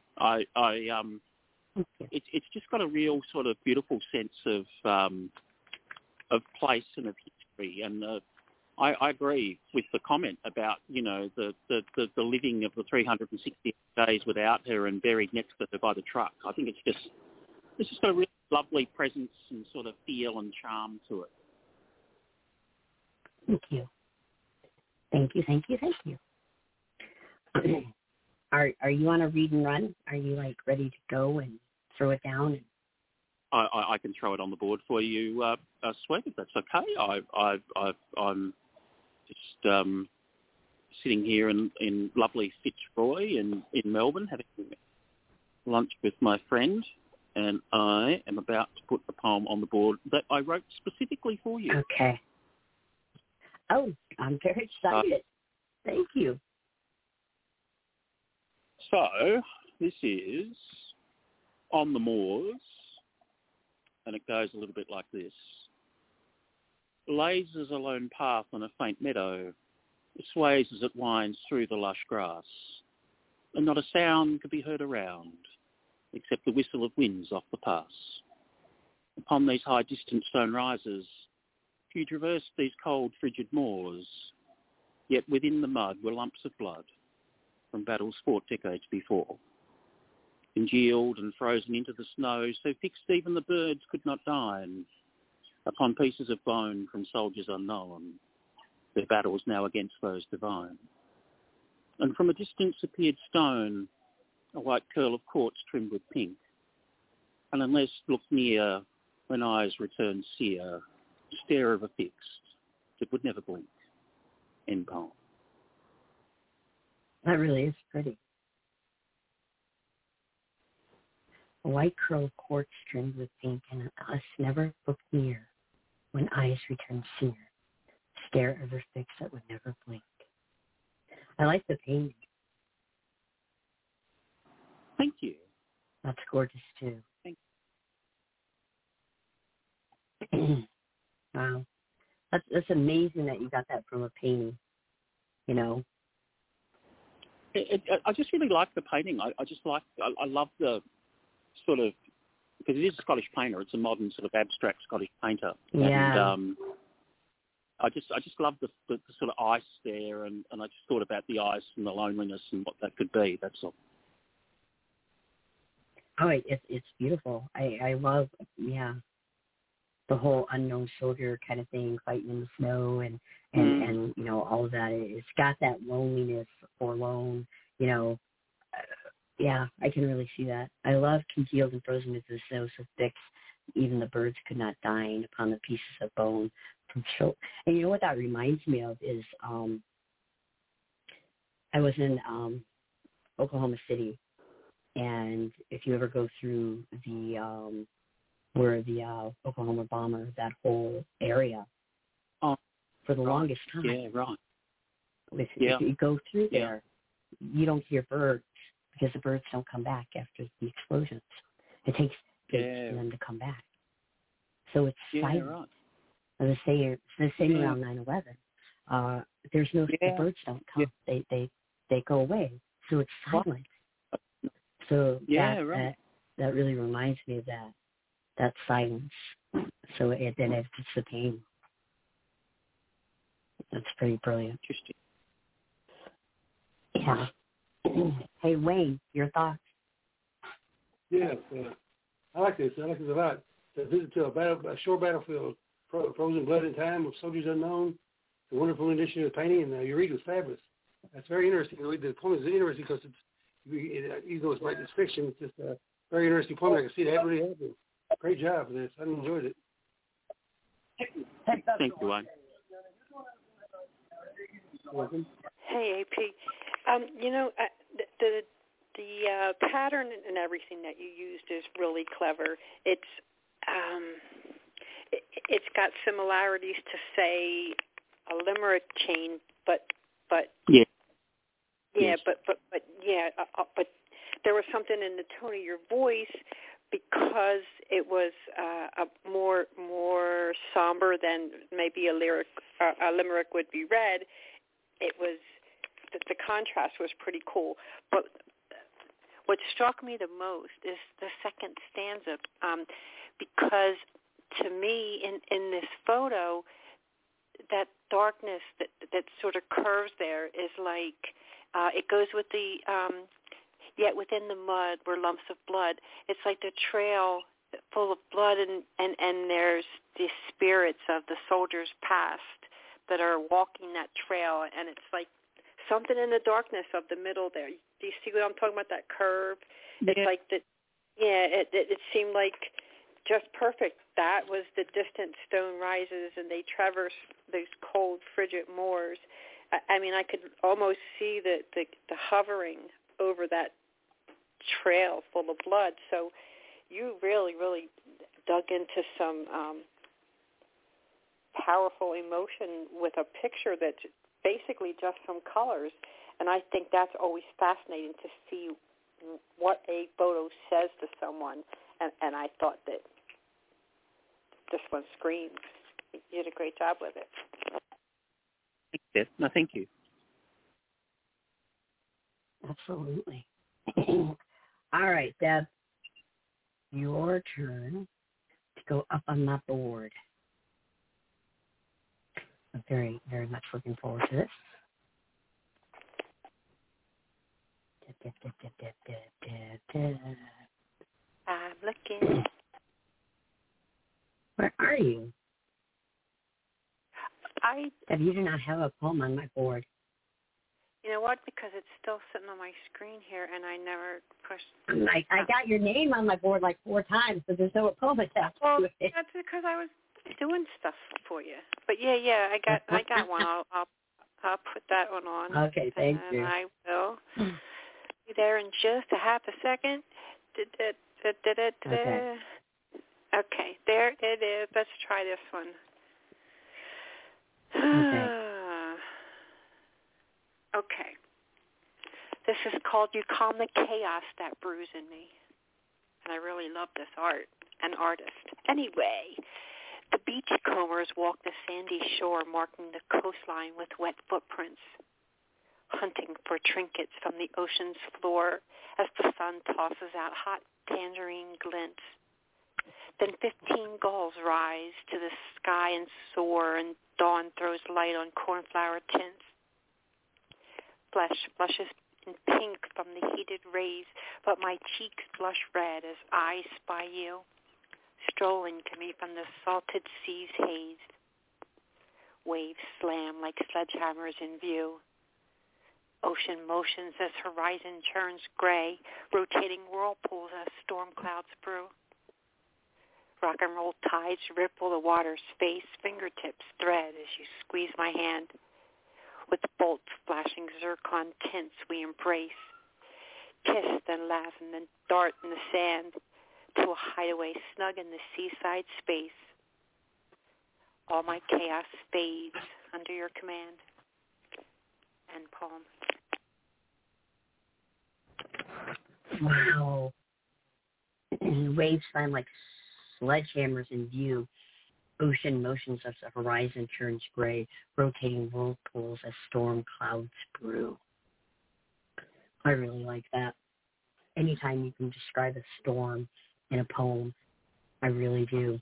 this. It's just got a real sort of beautiful sense of place and of history, and I agree with the comment about the living of the 360 days without her and buried next to her by the truck. I think it's just got a really lovely presence and sort of feel and charm to it. Thank you. Are you on a read and run? Are you like ready to go and throw it down? I can throw it on the board for you, Sweet, if that's okay. I'm just sitting here in lovely Fitzroy in Melbourne, having lunch with my friend, and I am about to put the poem on the board that I wrote specifically for you. Okay. Oh, I'm very excited. Thank you. So, this is On the Moors, and it goes a little bit like this. Blazes a lone path on a faint meadow. It sways as it winds through the lush grass, and not a sound could be heard around, except the whistle of winds off the pass. Upon these high distant stone rises, few traversed these cold frigid moors, yet within the mud were lumps of blood from battles fought decades before, congealed and frozen into the snow, so fixed even the birds could not dine, upon pieces of bone from soldiers unknown, their battles now against those divine. And from a distance appeared stone, a white curl of quartz trimmed with pink, and unless looked near, when eyes returned sear, stare of a fixed that would never blink. End poem. That really is pretty. A white curl of quartz trimmed with pink, and us never look near, when eyes return sear, stare ever fixed that would never blink. I like the painting. Thank you. That's gorgeous too. Thank you. Wow. That's amazing that you got that from a painting, I just really like the painting. I love the sort of, because it is a Scottish painter. It's a modern sort of abstract Scottish painter. Yeah. And I just love the sort of ice there, and I just thought about the ice and the loneliness and what that could be. That's all. Oh, it's beautiful. I love, the whole unknown soldier kind of thing, fighting in the snow and all of that. It's got that loneliness, forlorn, I can really see that. I love congealed and frozen into the snow so thick even the birds could not dine upon the pieces of bone from show. And you know what that reminds me of is I was in Oklahoma City, and if you ever go through where the Oklahoma bomber, that whole area, for the longest time. Yeah, right. If you go through there, you don't hear birds because the birds don't come back after the explosions. It takes for them to come back. So it's silent. Right. As I say, it's the same around 9/11. There's no the birds don't come. They go away. So it's silent. So that really reminds me of that silence. So then it's the pain. That's pretty brilliant. Interesting. Yeah. Hey, Wayne, your thoughts? Yes, I like this. I like this a lot. The visit to a shore battlefield, frozen blood in time with soldiers unknown, the wonderful rendition of the painting, and your read was fabulous. That's very interesting. The poem is interesting because even though it's fiction, it's just a very interesting poem. I can see that really happening. Great job for this. I enjoyed it. Thank you, Wayne. Welcome. Hey, AP. The pattern and everything that you used is really clever. It's got similarities to, say, a limerick chain, but there was something in the tone of your voice because it was more somber than maybe a limerick would be read. It was the contrast was pretty cool. But what struck me the most is the second stanza, because to me in this photo, that darkness that sort of curves there is like it goes with the yet within the mud were lumps of blood. It's like the trail full of blood, and there's the spirits of the soldiers past that are walking that trail, and it's like something in the darkness of the middle there. Do you see what I'm talking about, that curve? It's like that. Yeah, it seemed like just perfect. That was the distant stone rises, and they traverse those cold, frigid moors. I mean, I could almost see the hovering over that trail full of blood. So you really, really dug into some powerful emotion with a picture that's basically just some colors. And I think that's always fascinating to see what a photo says to someone. And I thought that this one screams. You did a great job with it. Yes. No, thank you. Absolutely. All right, Deb. Your turn to go up on my board. I'm very, very much looking forward to this. I'm looking. Where are you? Deb, you do not have a poem on my board. You know what? Because it's still sitting on my screen here, and I never pushed. I got your name on my board like 4 times, but there's no poem attached to it. That's because I was doing stuff for you. But yeah, I got one. I'll put that one on. Okay, thank you. And I will be there in just a half a second. Okay, there it is. Let's try this one. Okay. This is called You Calm the Chaos That Brews in Me. And I really love this art and artist. Anyway, the beachcombers walk the sandy shore marking the coastline with wet footprints, hunting for trinkets from the ocean's floor as the sun tosses out hot tangerine glints. Then 15 gulls rise to the sky and soar, and dawn throws light on cornflower tints. Flesh blushes in pink from the heated rays, but my cheeks blush red as I spy you, strolling to me from the salted sea's haze. Waves slam like sledgehammers in view. Ocean motions as horizon churns gray, rotating whirlpools as storm clouds brew. Rock and roll tides ripple the water's face, fingertips thread as you squeeze my hand. With bolts flashing zircon tints we embrace, kiss, then laugh, and then dart in the sand to a hideaway snug in the seaside space. All my chaos fades under your command and poem. Wow. Waves sound like sledgehammers in view. Ocean motions as the horizon turns gray, rotating whirlpools as storm clouds brew. I really like that. Anytime you can describe a storm in a poem, I really do.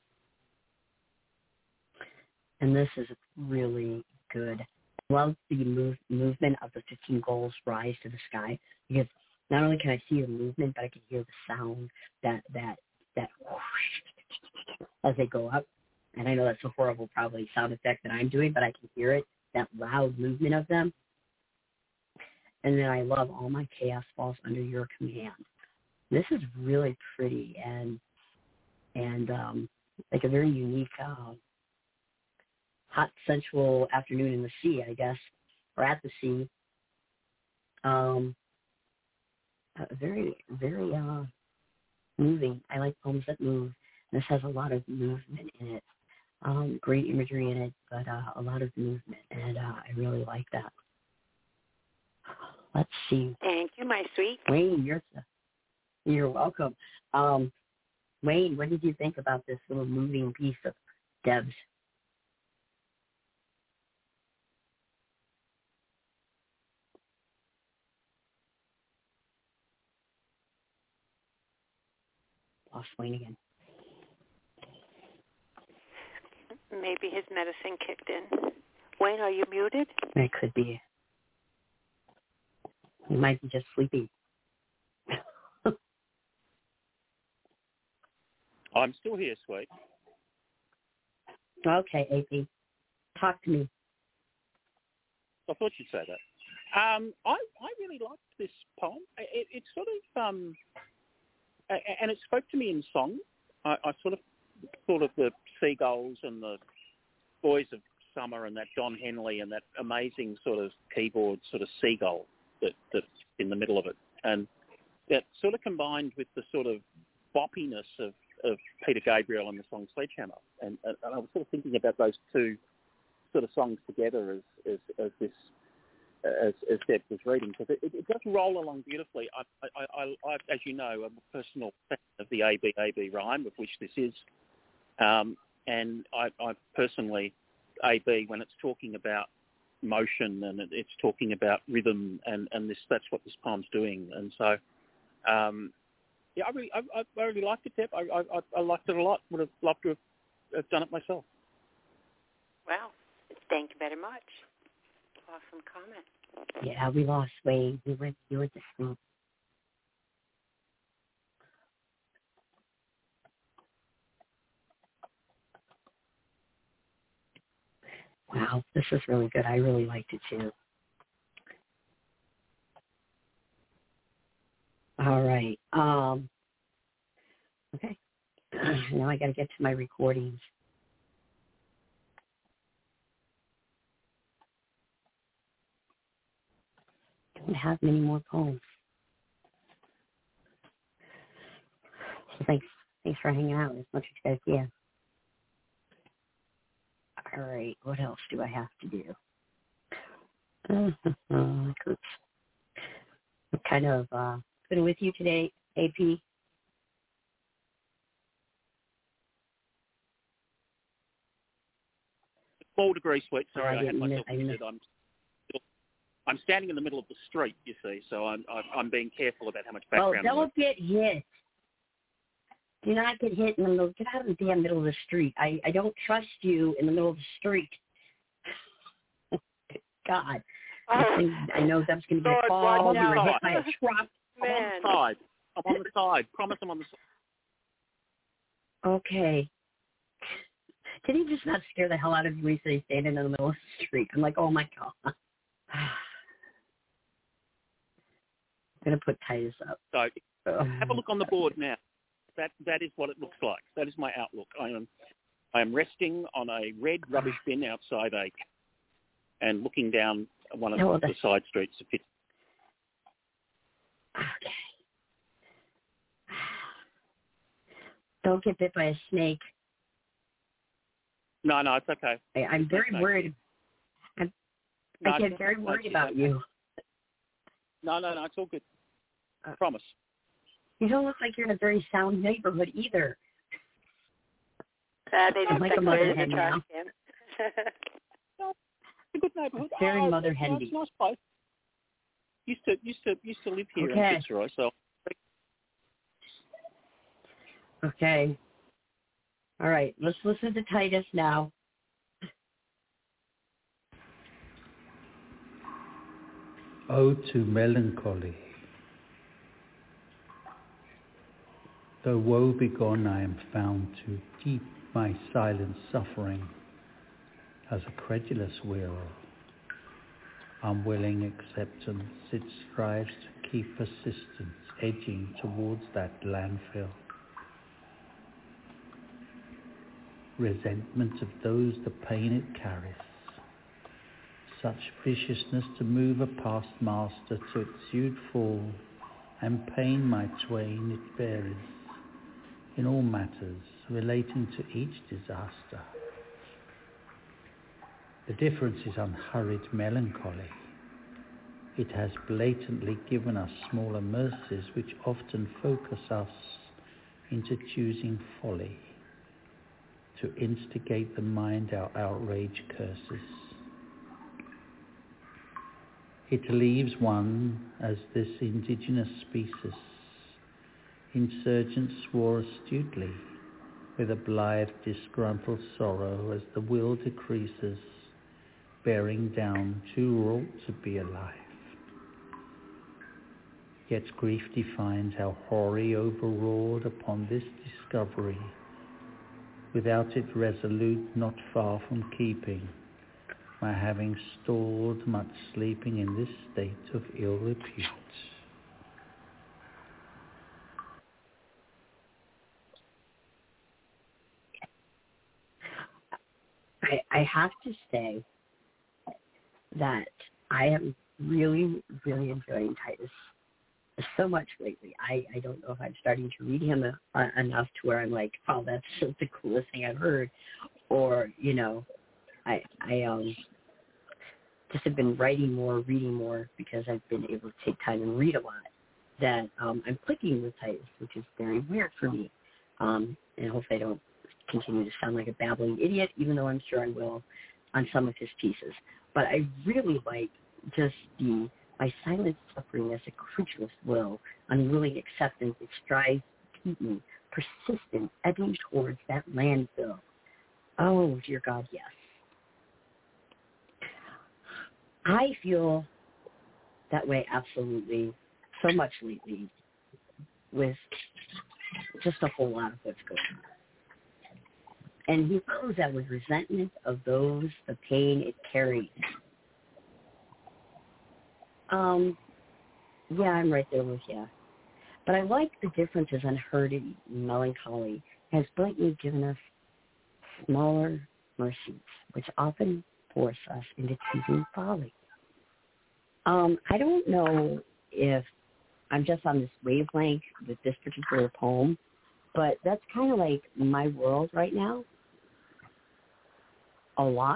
And this is really good. I love the movement of the 15 goals rise to the sky, because not only can I see the movement, but I can hear the sound that whoosh as they go up. And I know that's a horrible probably sound effect that I'm doing, but I can hear it, that loud movement of them. And then I love all my chaos falls under your command. This is really pretty and like a very unique hot sensual afternoon in the sea, I guess, or at the sea. Very, very moving. I like poems that move. This has a lot of movement in it. Great imagery in it, but a lot of movement, and I really like that. Let's see. Thank you, my sweet. Wayne, you're welcome. Wayne, what did you think about this little moving piece of Deb's? Lost Wayne again. Maybe his medicine kicked in. Wayne, are you muted? It could be. He might be just sleeping. I'm still here, sweet. Okay, AP. Talk to me. I thought you'd say that. I really liked this poem. It sort of, and it spoke to me in song. I sort of thought of the seagulls and the boys of summer and that Don Henley and that amazing sort of keyboard sort of seagull that's in the middle of it. And that sort of combined with the sort of boppiness of Peter Gabriel and the song Sledgehammer. And I was sort of thinking about those two sort of songs together as Deb was reading, because it does roll along beautifully. I, as you know, I'm a personal fan of the AB rhyme, of which this is. And I personally, AB, when it's talking about motion and it's talking about rhythm, and that's what this poem's doing. And so, yeah, I really liked it, Deb. I liked it a lot. Would have loved to have done it myself. Wow. Thank you very much. Awesome comment. Yeah, we lost Wayne. He went to sleep. Wow, this is really good. I really liked it too. All right. Okay. Now I got to get to my recordings. Don't have many more poems. So thanks for hanging out as much as you guys can. All right, what else do I have to do? Oops. I'm kind of been with you today, AP. Small degree, sweet. Sorry, I had myself muted. I'm standing in the middle of the street, you see, so I'm being careful about how much background. Oh, don't get hit. Do not get hit in the middle. Get out of the damn middle of the street. I don't trust you in the middle of the street. God. I know Deb's going to get called. You were hit by a truck. I'm on the side. Promise I'm on the side. Okay. Did he just not scare the hell out of you when he said he's standing in the middle of the street? I'm like, oh, my God. I'm going to put Titus up. So have a look on the board now. That is what it looks like. That is my outlook. I am resting on a red rubbish bin outside and looking down one of the side streets of Pittsburgh. Okay. Don't get bit by a snake. No, it's okay. I'm very worried. I get very worried about you. No, it's all good. Promise. You don't look like you're in a very sound neighborhood either. They just like a mother hen trash now. can. No, it's a good neighborhood. Very mother hen. It's a nice place. Used to live here in Fitzroy, so. Okay. All right, let's listen to Titus now. Ode to Melancholy. Though woe begone, I am found to deep my silent suffering as a credulous will. Unwilling acceptance, it strives to keep persistence, edging towards that landfill. Resentment of those the pain it carries, such viciousness to move a past master to its you'd fall, and pain my twain it varies in all matters relating to each disaster. The difference is unhurried melancholy. It has blatantly given us smaller mercies which often focus us into choosing folly, to instigate the mind our outrage curses. It leaves one as this indigenous species. Insurgents swore astutely, with a blithe disgruntled sorrow as the will decreases, bearing down too wrought to be alive. Yet grief defines how hoary overwrought upon this discovery, without it resolute not far from keeping, my having stored much sleeping in this state of ill repute. I have to say that I am really, really enjoying Titus so much lately. I don't know if I'm starting to read him enough to where I'm like, oh, that's just the coolest thing I've heard. Or, I just have been writing more, reading more, because I've been able to take time and read a lot, that I'm clicking with Titus, which is very weird for me. And hopefully I don't continue to sound like a babbling idiot, even though I'm sure I will on some of his pieces. But I really like just my silent suffering as a credulous will, unwilling acceptance, it strives to keep me persistent, edging towards that landfill. Oh, dear God, yes. I feel that way absolutely so much lately with just a whole lot of what's going on. And he knows that with resentment of those, the pain it carries. Yeah, I'm right there with you. But I like the differences unheard in melancholy has blatantly given us smaller mercies, which often force us into choosing folly. I don't know if I'm just on this wavelength with this particular poem, but that's kind of like my world right now. A lot.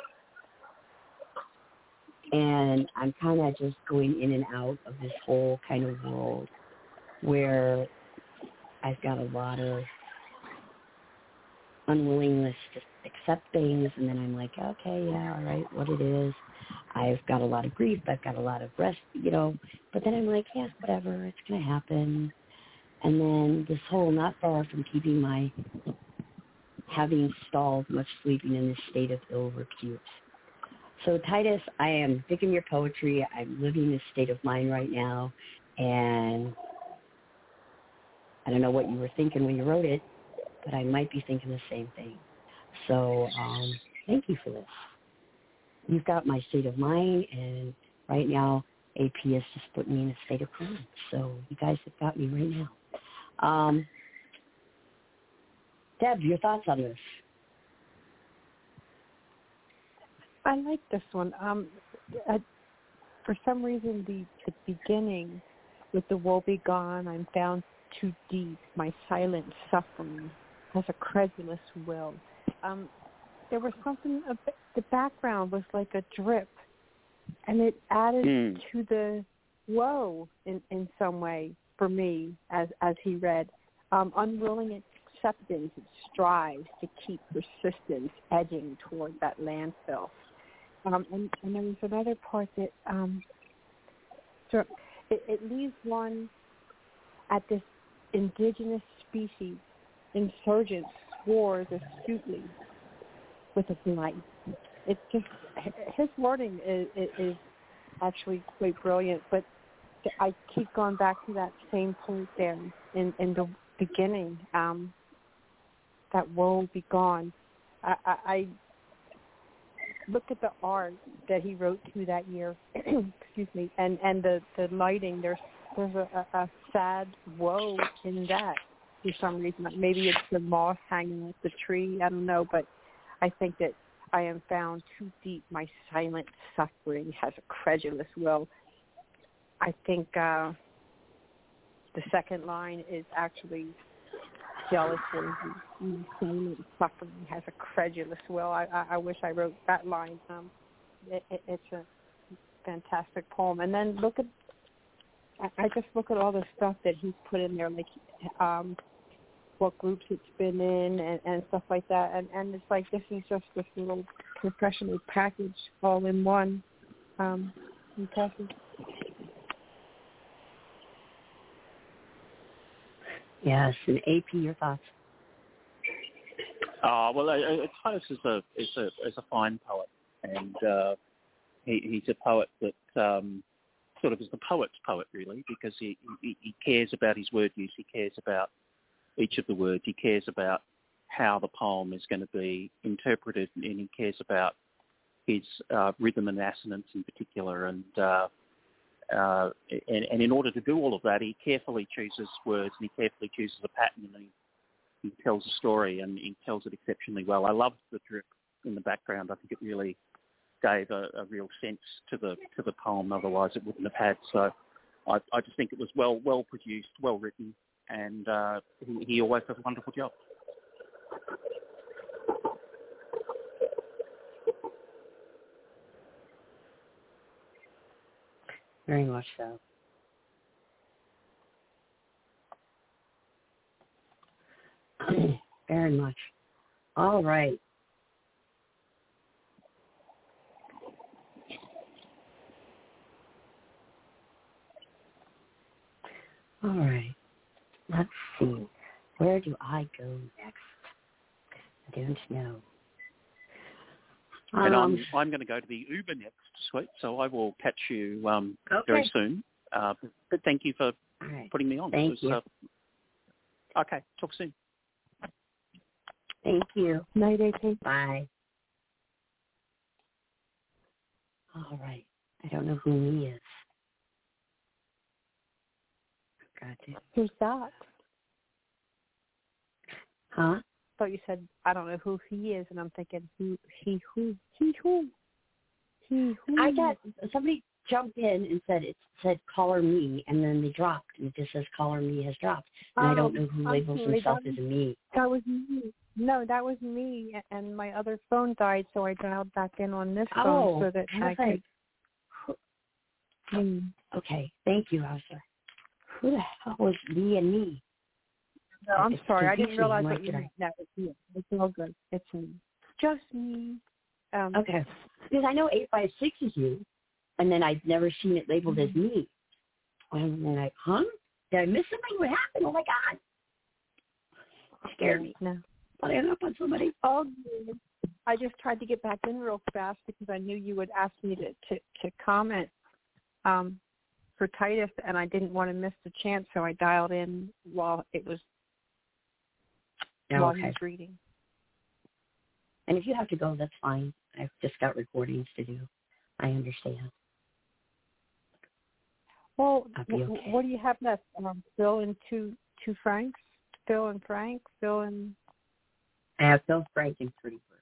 And I'm kind of just going in and out of this whole kind of world where I've got a lot of unwillingness to accept things, and then I'm like, okay, yeah, all right, what it is. I've got a lot of grief. I've got a lot of rest, but then I'm like, yeah, whatever, it's going to happen. And then this whole not far from keeping my having stalled much sleeping in this state of ill repute. So, Titus, I am digging your poetry. I'm living this state of mind right now, and I don't know what you were thinking when you wrote it, but I might be thinking the same thing. So, thank you for this. You've got my state of mind, and right now, AP is just putting me in a state of mind. So, you guys have got me right now. Deb, your thoughts on this? I like this one. For some reason, the beginning with the woe be gone, I'm down too deep, my silent suffering has a credulous will. There was something, the background was like a drip And it added to the woe in some way for me as he read. Unwilling acceptance strives to keep persistence edging toward that landfill. And there was another part that so it leaves one at this indigenous species. Insurgents swore astutely with a blight. It's just, his wording is actually quite brilliant, but I keep going back to that same point there in the beginning, that woe be gone. I look at the art that he wrote to that year, excuse me, and the lighting. There's a sad woe in that for some reason. Maybe it's the moss hanging at the tree. I don't know, but I think that I am found too deep. My silent suffering has a credulous will. I think the second line is actually jealousy. Silent suffering has a credulous will. I wish I wrote that line. It's a fantastic poem. And then I just look at all the stuff that he's put in there, like what groups it's been in and stuff like that. And it's like, this is just this little professional package all in one. Fantastic. Yes, and AP, your thoughts? Well, Titus is a fine poet, and he's a poet that sort of is the poet's poet, really, because he cares about his word use. He cares about each of the words. He cares about how the poem is going to be interpreted, and he cares about his rhythm and assonance in particular. And in order to do all of that, he carefully chooses words, and he carefully chooses a pattern, and he tells a story, and he tells it exceptionally well. I loved the drip in the background. I think it really gave a real sense to the poem. Otherwise, it wouldn't have had. So, I just think it was well produced, well written, and he always does a wonderful job. Very much so. Very much. All right. All right. Let's see. Where do I go next? I don't know. And I'm going to go to the Uber next, sweet. So I will catch you very soon. But thank you for putting me on. Thank you. Okay, talk soon. Thank you. Night, AP. Bye. All right. I don't know who he is. Who's that? Huh? I thought you said, I don't know who he is, and I'm thinking, who. I got, somebody jumped in and said caller me, and then they dropped, and it just says caller me has dropped. And I don't know who labels himself as a me. That was me. No, that was me, and my other phone died, so I dialed back in on this phone so that I could. Okay, thank you, Hauser. Who the hell was me and me? No, I'm sorry. I didn't realize what you meant. That was you. It's all good. It's me. Just me. Okay. Because I know 856 is you, and then I've never seen it labeled as me. And then did I miss something? What happened? Oh, my God. It scared me. No. Thought I hung up on somebody. Oh, I just tried to get back in real fast because I knew you would ask me to comment for Titus, and I didn't want to miss the chance, so I dialed in while he was reading. And if you have to go, that's fine. I've just got recordings to do. I understand. Well, I'll be okay. What do you have left? Phil and two Franks? Phil and Frank? Phil and... I have Phil, Frank, and Pretty Bird.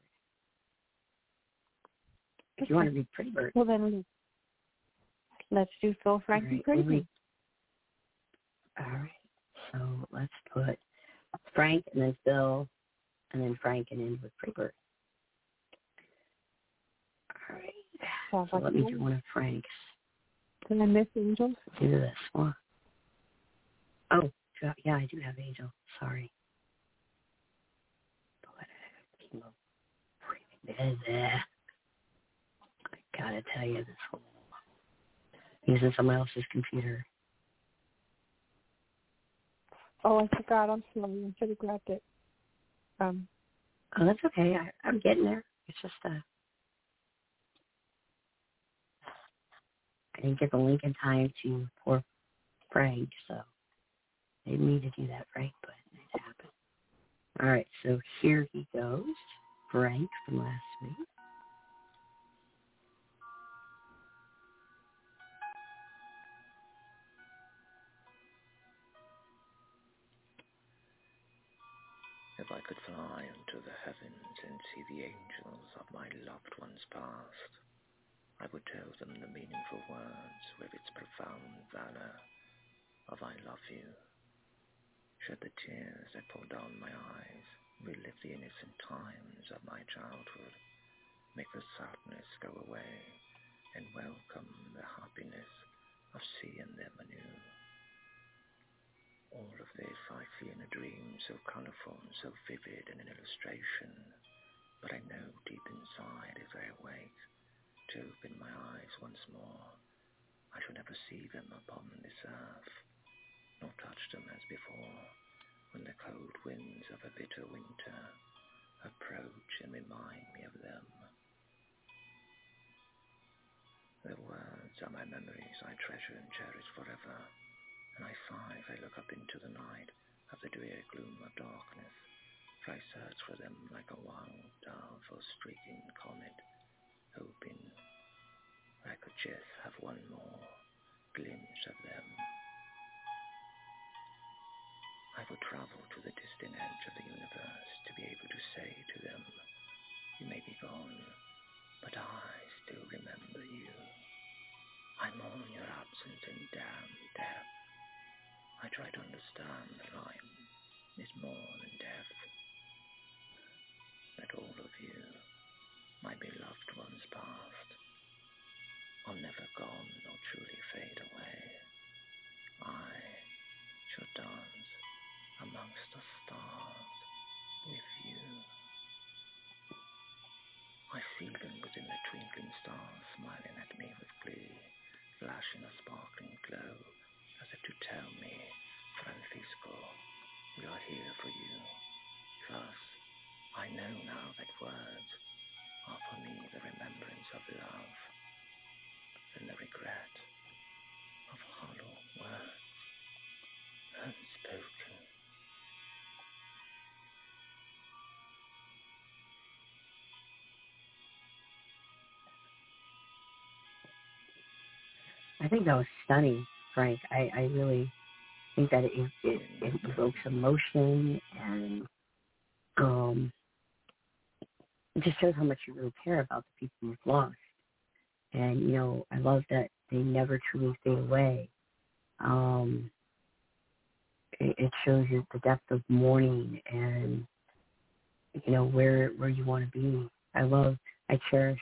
If you want to read Pretty Bird. Well, then let's do Phil, Frank, and Pretty Bird. All right. So let's put Frank and then Phil and then Frank and end with Pretty Bird. All right. Sounds So like let me do one of Frank's. Can I miss Angels? Do this one. Oh, yeah, I do have Angel. Sorry. I gotta tell you this whole using someone else's computer. Oh, I forgot. I'm sorry. I should have grabbed it. Oh, that's okay. I'm getting there. It's just I didn't get the link in time to pour Frank, so I didn't need to do that, Frank, but it happened. All right, so here he goes. Frank from last week. If I could fly into the heavens and see the angels of my loved ones past, I would tell them the meaningful words with its profound valor of I love you. Shed the tears that fall down my eyes, relive the innocent times of my childhood, make the sadness go away, and welcome the happiness of seeing them anew. All of this I see in a dream so colorful and so vivid in an illustration, but I know deep inside as I awake to open my eyes once more, I shall never see them upon this earth, nor touch them as before, when the cold winds of a bitter winter approach and remind me of them. Their words are my memories I treasure and cherish forever, and I sigh as I look up into the night of the drear gloom of darkness, for I search for them like a wild dove or streaking comet, hoping I could just have one more glimpse of them. I would travel to the distant edge of the universe to be able to say to them, you may be gone, but I still remember you. I mourn your absence and damn death. I try to understand that time is more than death. That all of you, my beloved ones past, are never gone nor truly fade away. I shall dance amongst the stars with you. I see them within the twinkling stars smiling at me with glee, flashing a sparkling glow as if to tell me, Francisco, we are here for you. Thus, I know now that words are for me the remembrance of love, and the regret of hollow words unspoken. I think that was stunning, Frank. I really think that it evokes emotion, and it just shows how much you really care about the people you've lost. And, you know, I love that they never truly fade away. It shows you the depth of mourning and, you know, where you want to be. I treasure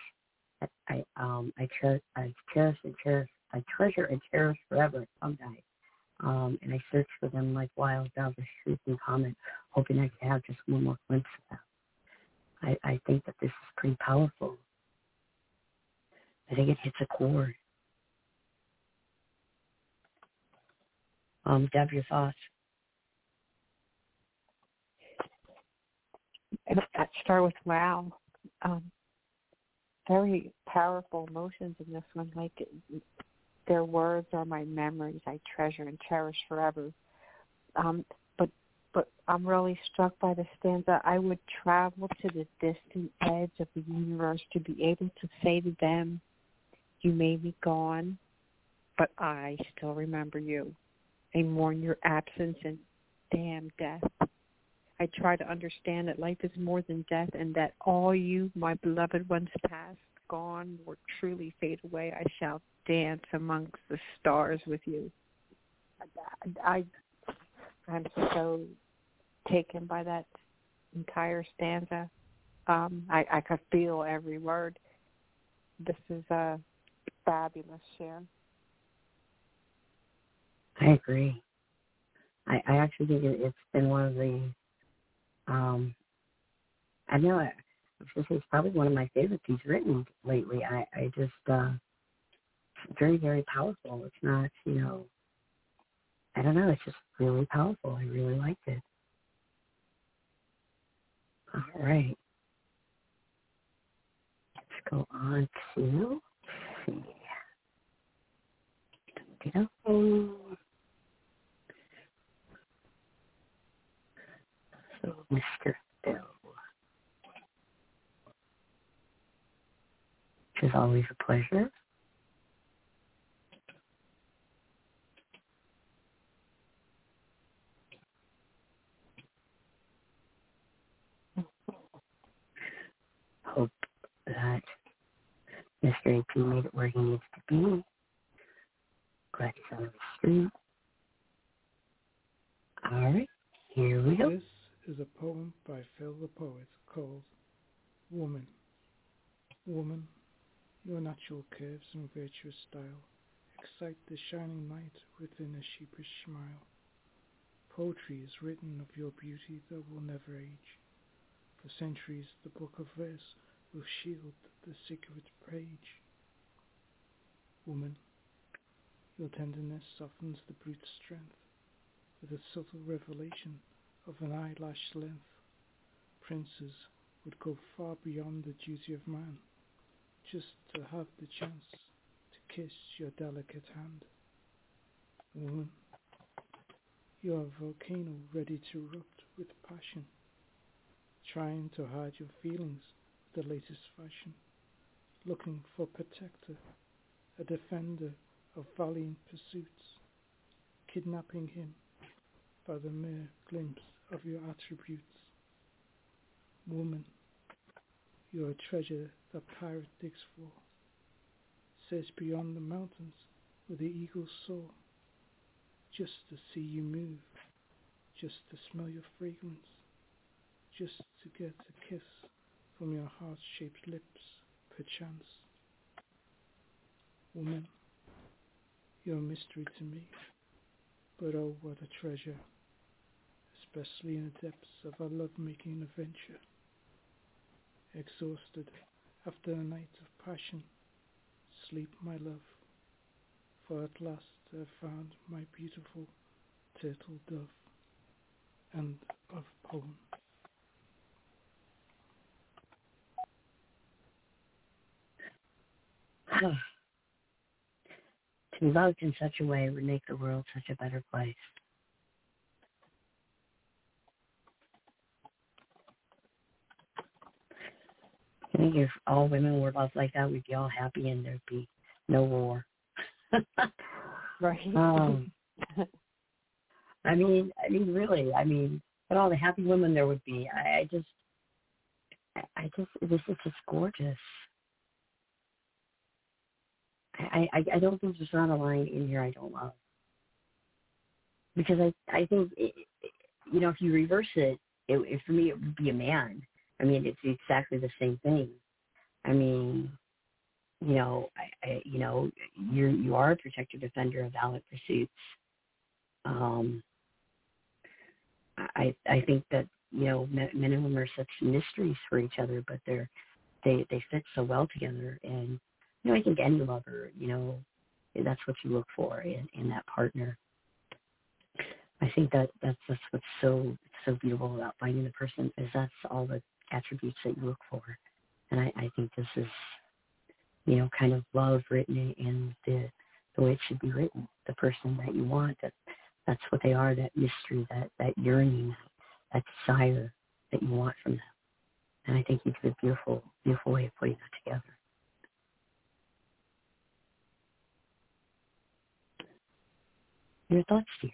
and cherish forever. Some died. And I search for them like wild doves, a shrieking comet, hoping I can have just one more glimpse of them. I think that this is pretty powerful. I think it hits a chord. Deb, your thoughts? I'd start with wow. Very powerful emotions in this one. Like their words are my memories I treasure and cherish forever. But I'm really struck by the stanza. I would travel to the distant edge of the universe to be able to say to them, you may be gone, but I still remember you. I mourn your absence and damn death. I try to understand that life is more than death, and that all you, my beloved ones past, gone, or truly fade away, I shall dance amongst the stars with you. I'm so taken by that entire stanza. I could feel every word. this is a fabulous share. I agree. I actually think it's been one of the, I know I was going to say it's probably one of my favorites he's written lately. I just, very, very powerful. It's not, I don't know, it's just really powerful. I really liked it. All right. Let's go on to, let's see. So, Mr. Bill. Which is always a pleasure. Hope that Mr. AP made it where he needs to be. Glad he's on the street. All right, here we go. This is a poem by Phil the Poet called Woman. Woman, your natural curves and virtuous style excite the shining light within a sheepish smile. Poetry is written of your beauty that will never age. For centuries the book of verse will shield the secret page. Woman, your tenderness softens the brute's strength with a subtle revelation of an eyelash length. Princes would go far beyond the duty of man just to have the chance to kiss your delicate hand. Woman, you are a volcano ready to erupt with passion, trying to hide your feelings with the latest fashion, looking for protector, a defender of valiant pursuits, kidnapping him by the mere glimpse of your attributes. Woman, you're a treasure the pirate digs for. Search beyond the mountains where the eagles soar, just to see you move, just to smell your fragrance, just to get a kiss from your heart-shaped lips, perchance. Woman, you're a mystery to me, but oh, what a treasure, especially in the depths of our love-making adventure. Exhausted after a night of passion, sleep, my love, for at last I have found my beautiful turtle dove. End of poem. To be loved in such a way would make the world such a better place. I think if all women were loved like that, we'd be all happy and there'd be no war. Right. I mean, really, but all the happy women there would be. I just, this is just gorgeous. I don't think there's not a line in here I don't love. Because I think, if you reverse it, for me, it would be a man. It's exactly the same thing. You are a protector, defender of valid pursuits. I think that, men and women are such mysteries for each other, but they fit so well together. And, I think any lover, that's what you look for in that partner. I think that's what's so beautiful about finding the person, is that's all the attributes that you look for. And I think this is, kind of love written in the way it should be written. The person that you want, that's what they are, that mystery, that yearning, that desire that you want from them. And I think you did a beautiful, beautiful way of putting that together. Your thoughts, dear?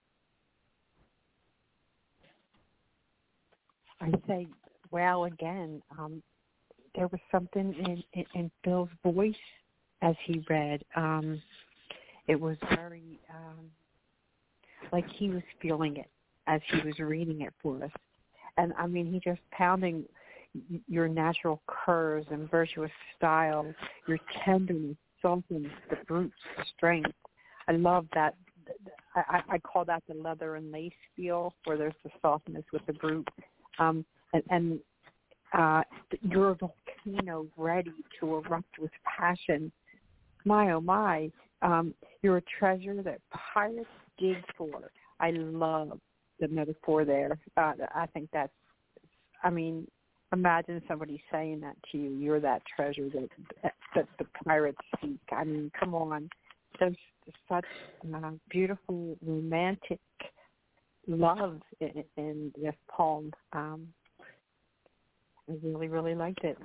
I say, wow, again. There was something in Phil's voice as he read. It was very like he was feeling it as he was reading it for us. And he just pounding, your natural curves and virtuous style, your tenderness softens the brute's strength. I love that. I call that the leather and lace feel, where there's the softness with the brute. And you're a volcano ready to erupt with passion. My, oh my, you're a treasure that pirates dig for. I love the metaphor there. I think that's, imagine somebody saying that to you. You're that treasure that the pirates seek. I mean, come on. There's such beautiful, romantic love in this poem. I really, really liked it.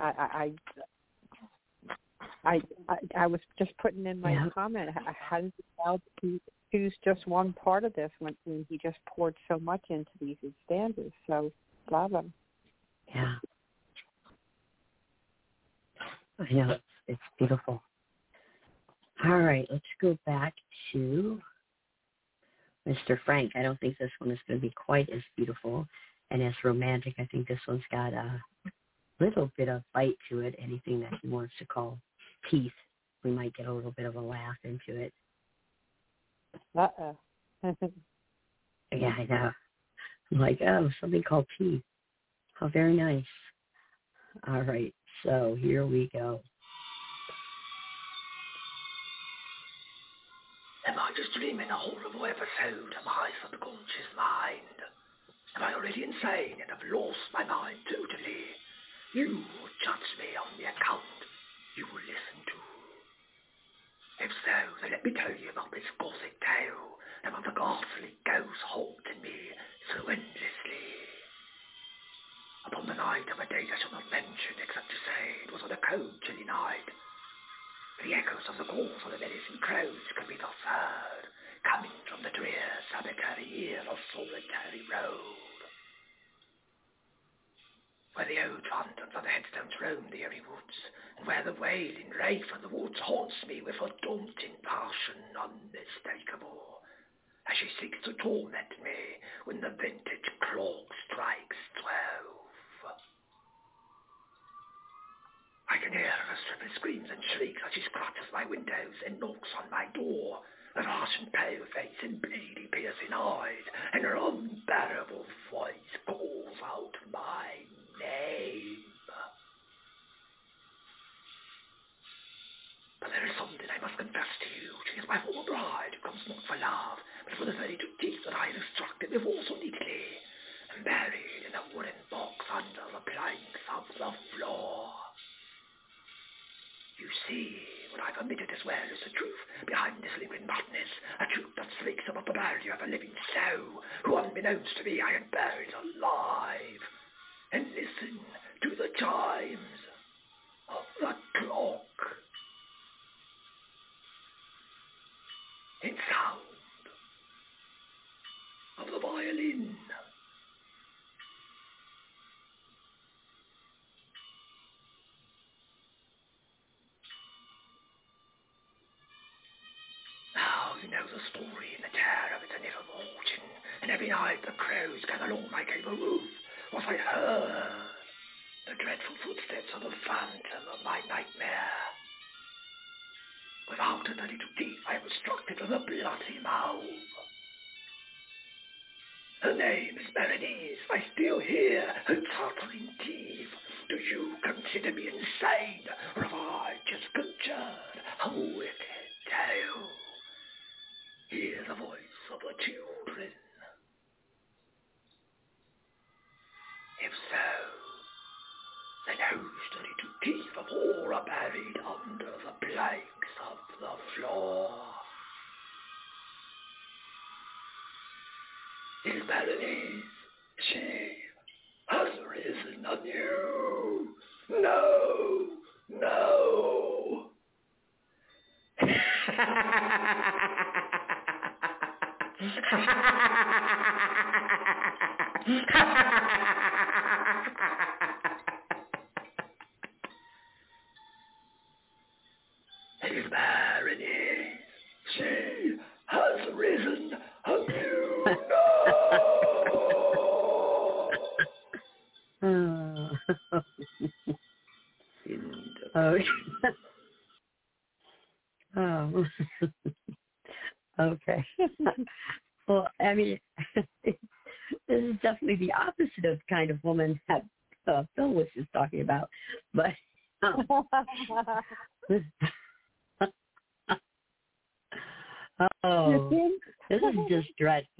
I was just putting in my comment. How does it help to choose just one part of this when he just poured so much into these stanzas? So, love him. Yeah. I know, it's beautiful. All right, let's go back to Mr. Frank. I don't think this one is going to be quite as beautiful and as romantic. I think this one's got a little bit of bite to it, anything that he wants to call teeth. We might get a little bit of a laugh into it. Uh-oh. Yeah, I know. I'm like, oh, something called teeth. How very nice. All right, so here we go. Am I just dreaming a horrible episode of my subconscious mind? Am I already insane and have lost my mind totally? You judge me on the account you will listen to. If so, then let me tell you about this gothic tale, about the ghastly ghost haunting me so endlessly. Upon the night of a date I shall not mention, except to say it was on a cold, chilly night. The echoes of the calls of the menacing crows could be thus heard, coming from the drear, solitary ear of Solitary Road, where the old phantoms of the headstones roam the airy woods, and where the wailing wraith of the woods haunts me with her daunting passion unmistakable, as she seeks to torment me when the vintage clock strikes 12. I can hear her stripping screams and shrieks as she scratches my windows and knocks on my door, her ashen pale face and bleeding piercing eyes, and her unbearable voice calls out my name. But there is something I must confess to you. She is my former bride, who comes not for love, but for the 32 teeth that I have extracted before so neatly, and buried in a wooden box under the planks of the floor. You see, what I've omitted as well is the truth behind this lingering madness, a truth that speaks about the value of a living soul, who unbeknownst to me I had buried alive. And listen to the chimes of the clock. In sound of the violin. Now you know the story and the terror of its inevitable fortune, and every night the crows came along my gable roof, was I heard the dreadful footsteps of the phantom of my nightmare. Without a 32 teeth I was struck with a bloody mouth. Her name is Berenice. I still hear her chattering teeth. Do you consider me insane, or have I just conjured a wicked tale? Hear the voice of the children. If so, then whose 32 teeth of all are buried under the planks of the floor? Is Berenice? She has risen anew. No, no. Is Berenice? She has risen anew. No. Okay. Oh. Okay. Well, I mean, this is definitely the opposite of the kind of woman that Phil was just talking about. But oh, this is just dreadful.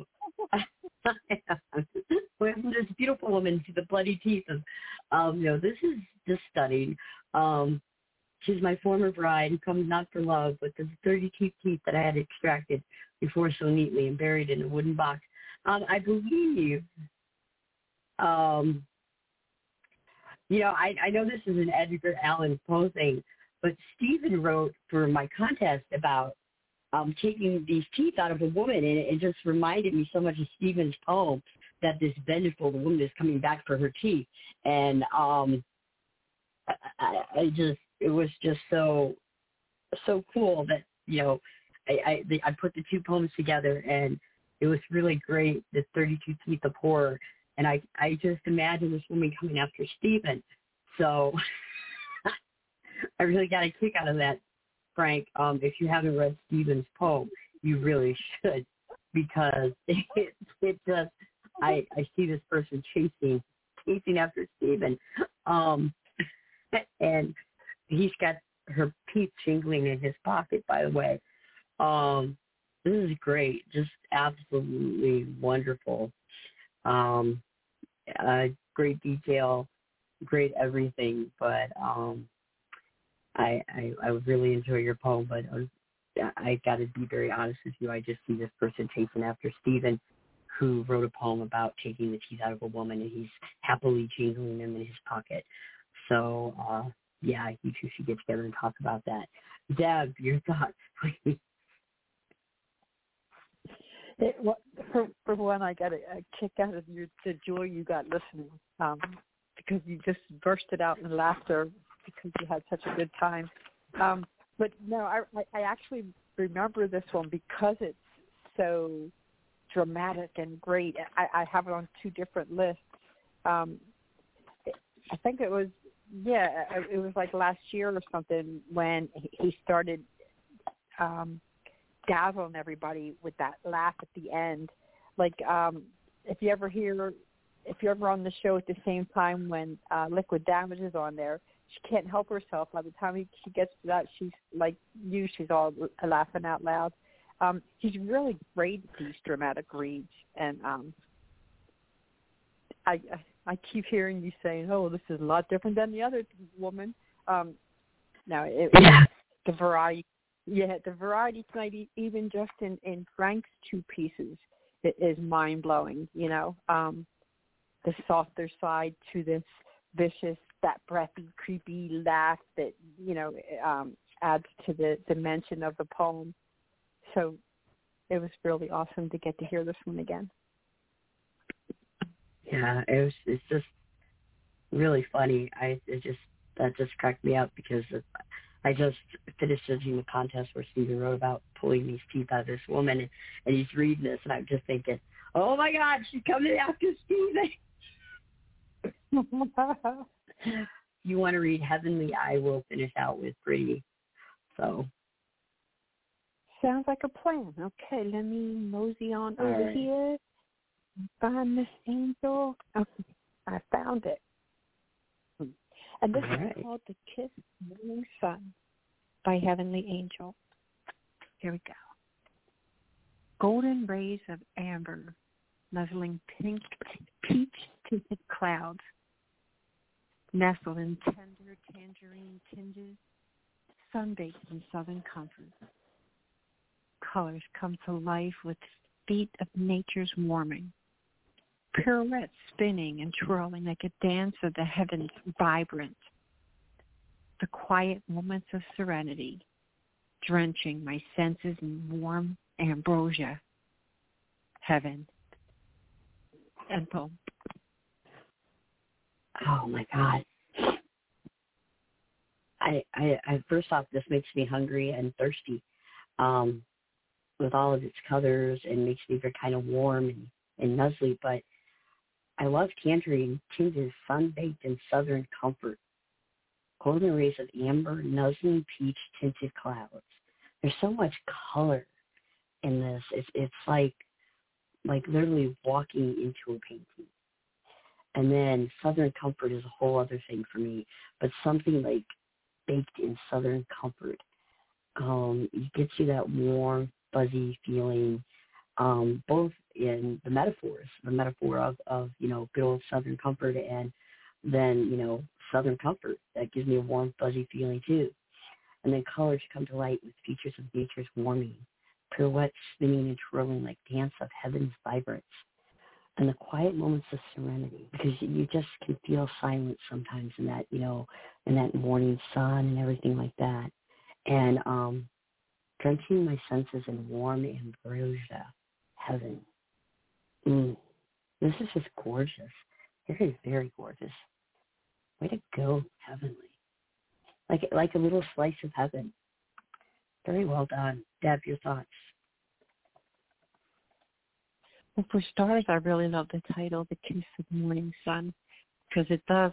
This beautiful woman with the bloody teeth of, this is just stunning. She's my former bride who comes not for love, but the 32 teeth that I had extracted before so neatly and buried in a wooden box. I believe, I know this is an Edgar Allan Poe thing, but Stephen wrote for my contest about taking these teeth out of a woman, and it just reminded me so much of Stephen's poem that this vengeful woman is coming back for her teeth. And it was just so cool that, I put the two poems together, and it was really great, the 32 Teeth of Horror. And I just imagine this woman coming after Stephen. So I really got a kick out of that, Frank. If you haven't read Stephen's poem, you really should, because it just, I see this person chasing after Stephen. And he's got her teeth jingling in his pocket, by the way. This is great. Just absolutely wonderful. Great detail, great everything. But I really enjoy your poem, but I got to be very honest with you. I just see this person chasing after Stephen, who wrote a poem about taking the teeth out of a woman, and he's happily jingling them in his pocket. So, yeah, you two should get together and talk about that. Deb, your thoughts, please. For one, I got a kick out of the joy you got listening, because you just bursted out in laughter because you had such a good time. But no, I actually remember this one because it's so dramatic and great. I have it on two different lists. I think it was like last year or something when he started dazzling everybody with that laugh at the end. Like if you're ever on the show at the same time when Liquid Damage is on there, she can't help herself. By the time she gets to that, she's like you. She's all laughing out loud. He's really great at these dramatic reads, and I keep hearing you saying, "Oh, this is a lot different than the other woman." The variety. Yeah, the variety tonight, even just in Frank's two pieces, it is mind blowing. The softer side to this vicious, that breathy, creepy laugh that adds to the dimension of the poem. So it was really awesome to get to hear this one again. Yeah, it's just really funny. That just cracked me up because I just finished judging the contest where Stephen wrote about pulling these teeth out of this woman, and he's reading this, and I'm just thinking, oh my God, she's coming after Stephen. You want to read Heavenly, I will finish out with Pretty. So. Sounds like a plan. Okay, let me mosey on over here. Find Miss Angel. Okay, I found it. And this is called The Kiss Morning Sun by Heavenly Angel. Here we go. Golden rays of amber nuzzling pink peach-tinted clouds, nestled in tender tangerine tinges, sun-baked in southern comfort. Colors come to life with feet of nature's warming, pirouettes spinning and twirling like a dance of the heavens vibrant. The quiet moments of serenity, drenching my senses in warm ambrosia. Heaven. And poem. Oh my God. I first off, this makes me hungry and thirsty, with all of its colors, and makes me feel kind of warm and nuzzly. But I love tangerine tinges, sun-baked in southern comfort. Golden rays of amber, nuzzling peach tinted clouds. There's so much color in this. It's like literally walking into a painting. And then southern comfort is a whole other thing for me. But something like baked in southern comfort, it gets you that warm, fuzzy feeling. Both in the metaphor of good old southern comfort, and then southern comfort that gives me a warm, fuzzy feeling too. And then colors come to light with features of nature's warming, pirouettes spinning and twirling like dance of heaven's vibrance, and the quiet moments of serenity, because you just can feel silence sometimes in that in that morning sun and everything like that. And drenching my senses in warm ambrosia heaven. This is just gorgeous. Very, very gorgeous. Way to go, heavenly. Like a little slice of heaven. Very well done. Deb, your thoughts? Well, for starters, I really love the title, The Kiss of the Morning Sun, because it does,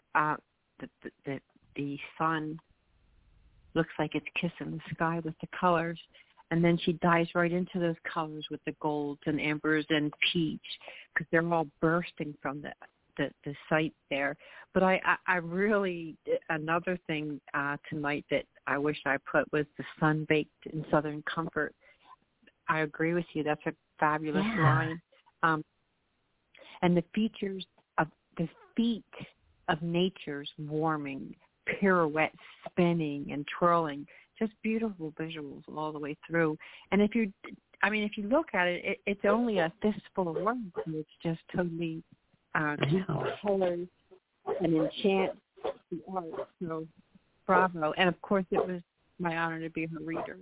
the sun looks like it's kissing the sky with the colors, and then she dives right into those colors with the golds and ambers and peach, because they're all bursting from the site there. But I really, another thing tonight that I wish I put was the sun baked in southern comfort. I agree with you. That's a fabulous line. And the features of the feet of nature's warming, pirouettes spinning and twirling, just beautiful visuals all the way through. And if you look at it, it's only a fistful of words. It's just totally colors and enchant the art. So bravo. And of course it was my honor to be her reader.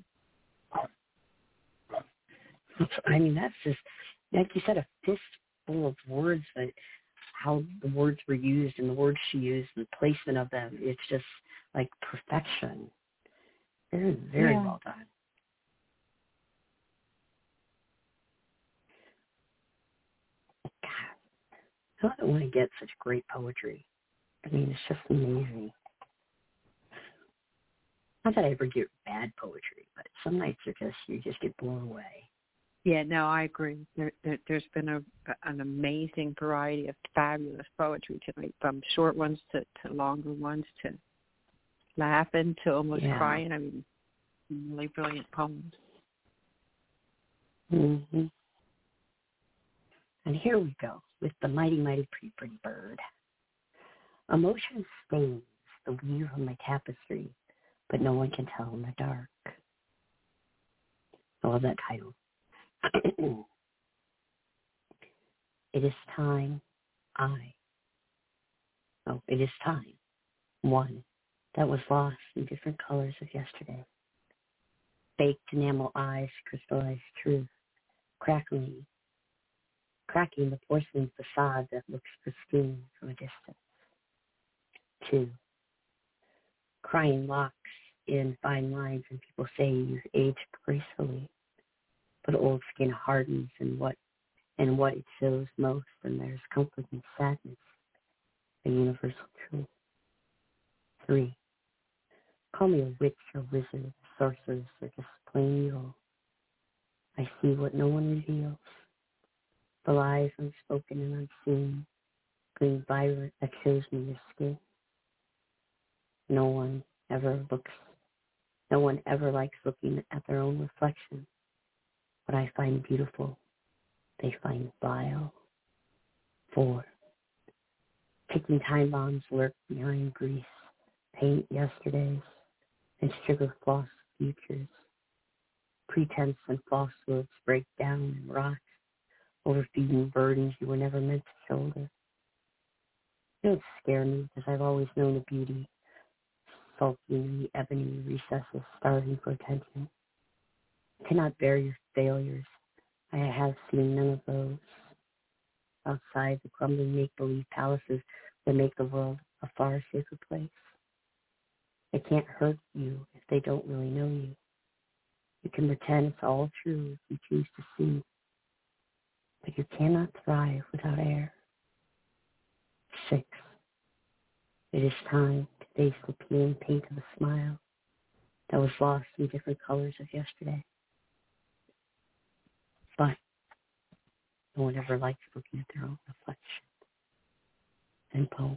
That's just, like you said, a fistful of words, but how the words were used and the words she used and the placement of them, it's just like perfection. Very, very well done. God, I don't want to get such great poetry. It's just amazing. Not that I ever get bad poetry, but some nights you just get blown away. Yeah, no, I agree. There's been an amazing variety of fabulous poetry tonight, from short ones to longer ones, to laughing to almost crying. Really brilliant poems. Mm-hmm. And here we go with the mighty, mighty, pretty, pretty bird. Emotion stains the weave of my tapestry, but no one can tell in the dark. I love that title. It is time, it is time, one that was lost in different colors of yesterday. Baked enamel eyes, crystallized truth, cracking the porcelain facade that looks pristine from a distance. Two, crying locks in fine lines, and people say you've aged gracefully, but old skin hardens in what it shows most, and there's comfort and sadness, a universal truth. Three, call me a witch or wizard, sorceress, or just plain evil. I see what no one reveals, the lies unspoken and unseen, green violet that shows me your skin. No one ever likes looking at their own reflection. What I find beautiful, they find vile. 4, ticking time bombs lurk behind grease, paint yesterdays, and sugar floss futures. Pretense and falsehoods break down and rot, overfeeding burdens you were never meant to shoulder. You don't scare me, because I've always known the beauty, sulking in the ebony recesses, starving for attention. I cannot bear your failures. I have seen none of those. Outside the crumbling make-believe palaces that make the world a far safer place. They can't hurt you if they don't really know you. You can pretend it's all true if you choose to see, but you cannot thrive without air. 6. It is time to face the peeling paint of a smile that was lost in different colors of yesterday. But no one ever likes looking at their own reflection. And Poe.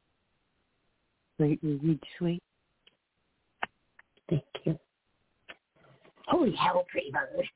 Read sweet. Thank you. Holy hell, Pretty Bird.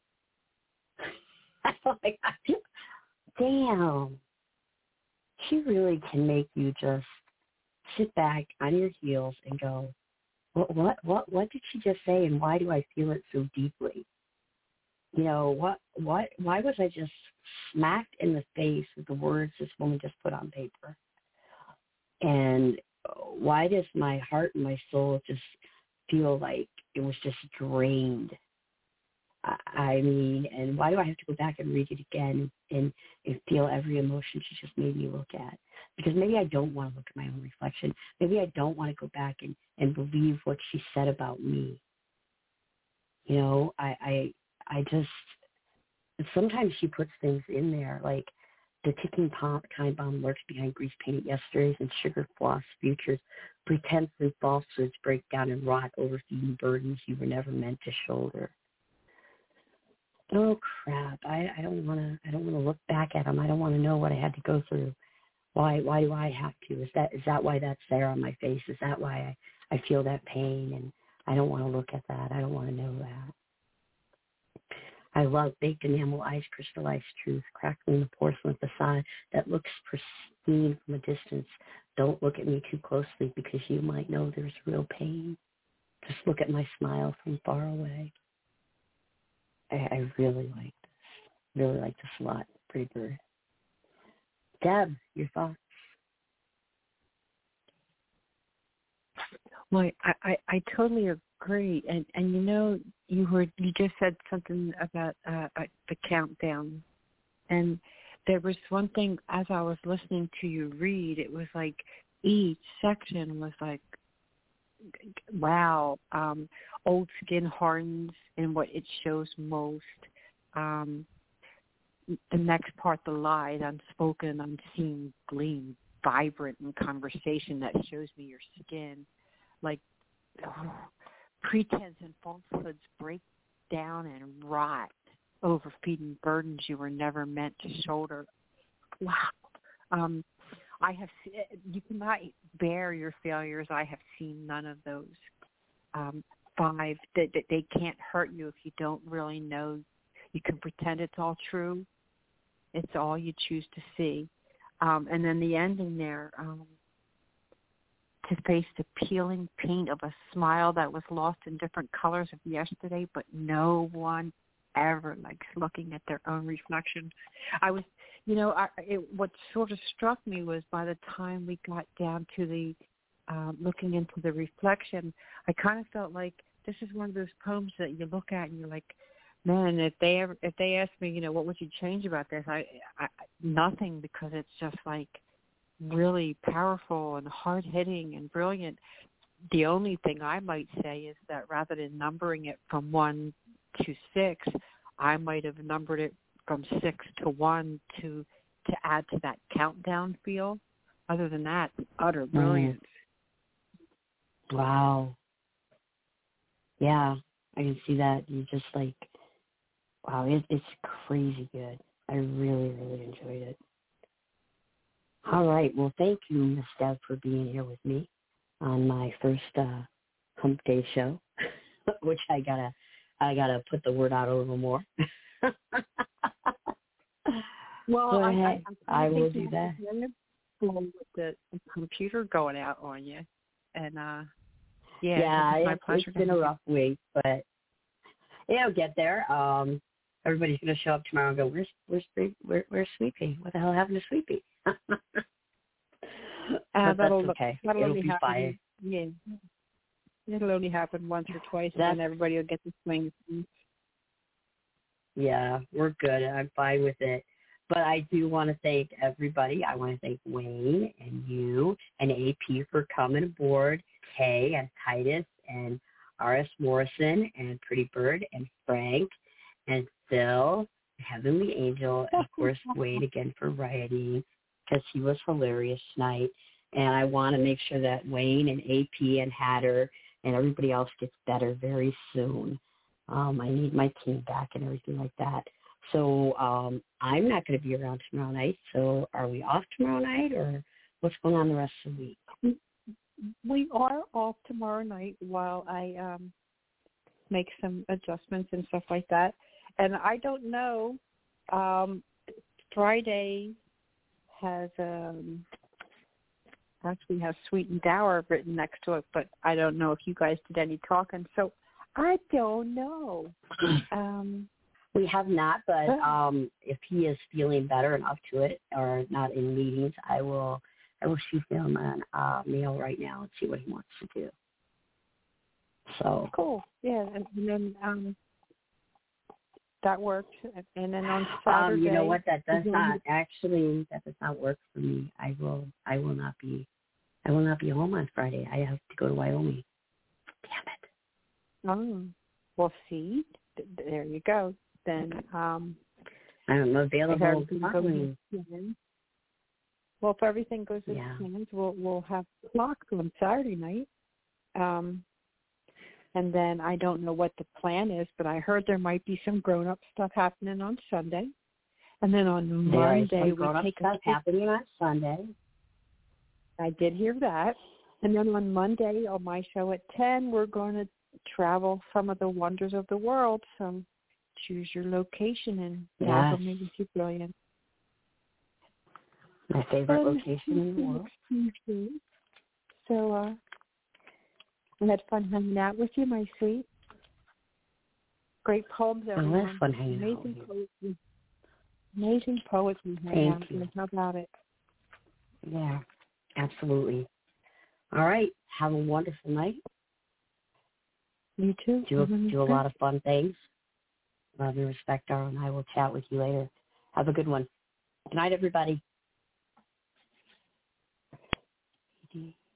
Oh my God. Damn. She really can make you just sit back on your heels and go, what did she just say, and why do I feel it so deeply? You know, why was I just smacked in the face with the words this woman just put on paper? And why does my heart and my soul just feel like it was just drained? I mean, and why do I have to go back and read it again and feel every emotion she just made me look at? Because maybe I don't want to look at my own reflection. Maybe I don't want to go back and believe what she said about me. You know, I just, sometimes she puts things in there like the ticking time bomb lurks behind grease-painted yesterdays and sugar-floss futures. Pretense and falsehoods break down and rot, overfeeding burdens you were never meant to shoulder. Oh crap! I don't want to look back at them. I don't want to know what I had to go through. Why do I have to? Is that why that's there on my face? Is that why I feel that pain? And I don't want to look at that. I don't want to know that. I love baked enamel eyes, crystallized truth, crackling the porcelain facade that looks pristine from a distance. Don't look at me too closely because you might know there's real pain. Just look at my smile from far away. I really like this. Really like this a lot. Pretty Bird. Deb, your thoughts? Well, I totally agree. And you know, you just said something about the countdown. And there was one thing as I was listening to you read, it was like each section was like, wow, old skin hardens in what it shows most. The next part, the lies, unspoken, unseen, gleam, vibrant in conversation that shows me your skin. Like pretense and falsehoods break down and rot, overfeeding burdens you were never meant to shoulder. Wow. I have. You cannot bear your failures. I have seen none of those. 5, that they can't hurt you if you don't really know. You can pretend it's all true. It's all you choose to see. And then the ending there, to face the peeling paint of a smile that was lost in different colors of yesterday, but no one ever likes looking at their own reflection. I was, you know, what sort of struck me was by the time we got down to the looking into the reflection, I kind of felt like this is one of those poems that you look at and you're like, man, if they ask me, you know, what would you change about this? I nothing, because it's just like really powerful and hard hitting and brilliant. The only thing I might say is that rather than numbering it from 1 to 6, I might have numbered it from 6 to 1 to add to that countdown feel. Other than that, utter brilliance. Wow. Yeah, I can see that. You just like, wow, it's crazy good. I really, really enjoyed it. All right. Well, thank you, Ms. Deb, for being here with me on my first Hump Day show, which I gotta put the word out a little more. Well, I will do that. With the computer going out on you, and it's been a rough week, but it'll get there. Everybody's gonna show up tomorrow and go, where's Sweepy? What the hell happened to Sweepy? That's okay. It'll be fine. Yeah, it'll only happen once or twice, and then everybody will get the swing. Yeah, we're good. I'm fine with it. But I do want to thank everybody. I want to thank Wayne and you and AP for coming aboard, Kay and Titus and R.S. Morrison and Pretty Bird and Frank and Phil, Heavenly Angel, and of course Wayne again for writing, because he was hilarious tonight. And I want to make sure that Wayne and AP and Hatter and everybody else gets better very soon. I need my team back and everything like that. So I'm not going to be around tomorrow night. So are we off tomorrow night, or what's going on the rest of the week? We are off tomorrow night while I make some adjustments and stuff like that. And I don't know, Friday has actually has Sweet and Dour written next to it, but I don't know if you guys did any talking. So I don't know. We have not, but if he is feeling better and up to it or not in meetings, I will shoot him a mail right now and see what he wants to do. So cool. Yeah, and then that works. And then on Saturday, you know what? That does not work for me. I will not be home on Friday. I have to go to Wyoming. Damn it. Oh, well, see, there you go. Then I'm available. Well, if everything goes as planned, we'll have clocks on Saturday night. And then I don't know what the plan is, but I heard there might be some grown-up stuff happening on Sunday. And then on Monday, we take stuff happening on Sunday. I did hear that. And then on Monday, on my show at 10, we're going to travel some of the wonders of the world. So choose your location and that'll make you brilliant. My favorite location in the world. So I had fun hanging out with you, my sweet. Great poems, everyone. It was fun hanging out with you. Amazing poetry. Thank you. How about it? Yeah, absolutely. All right. Have a wonderful night. You too. Do a lot of fun things. Love and respect, Darla, and I will chat with you later. Have a good one. Good night, everybody.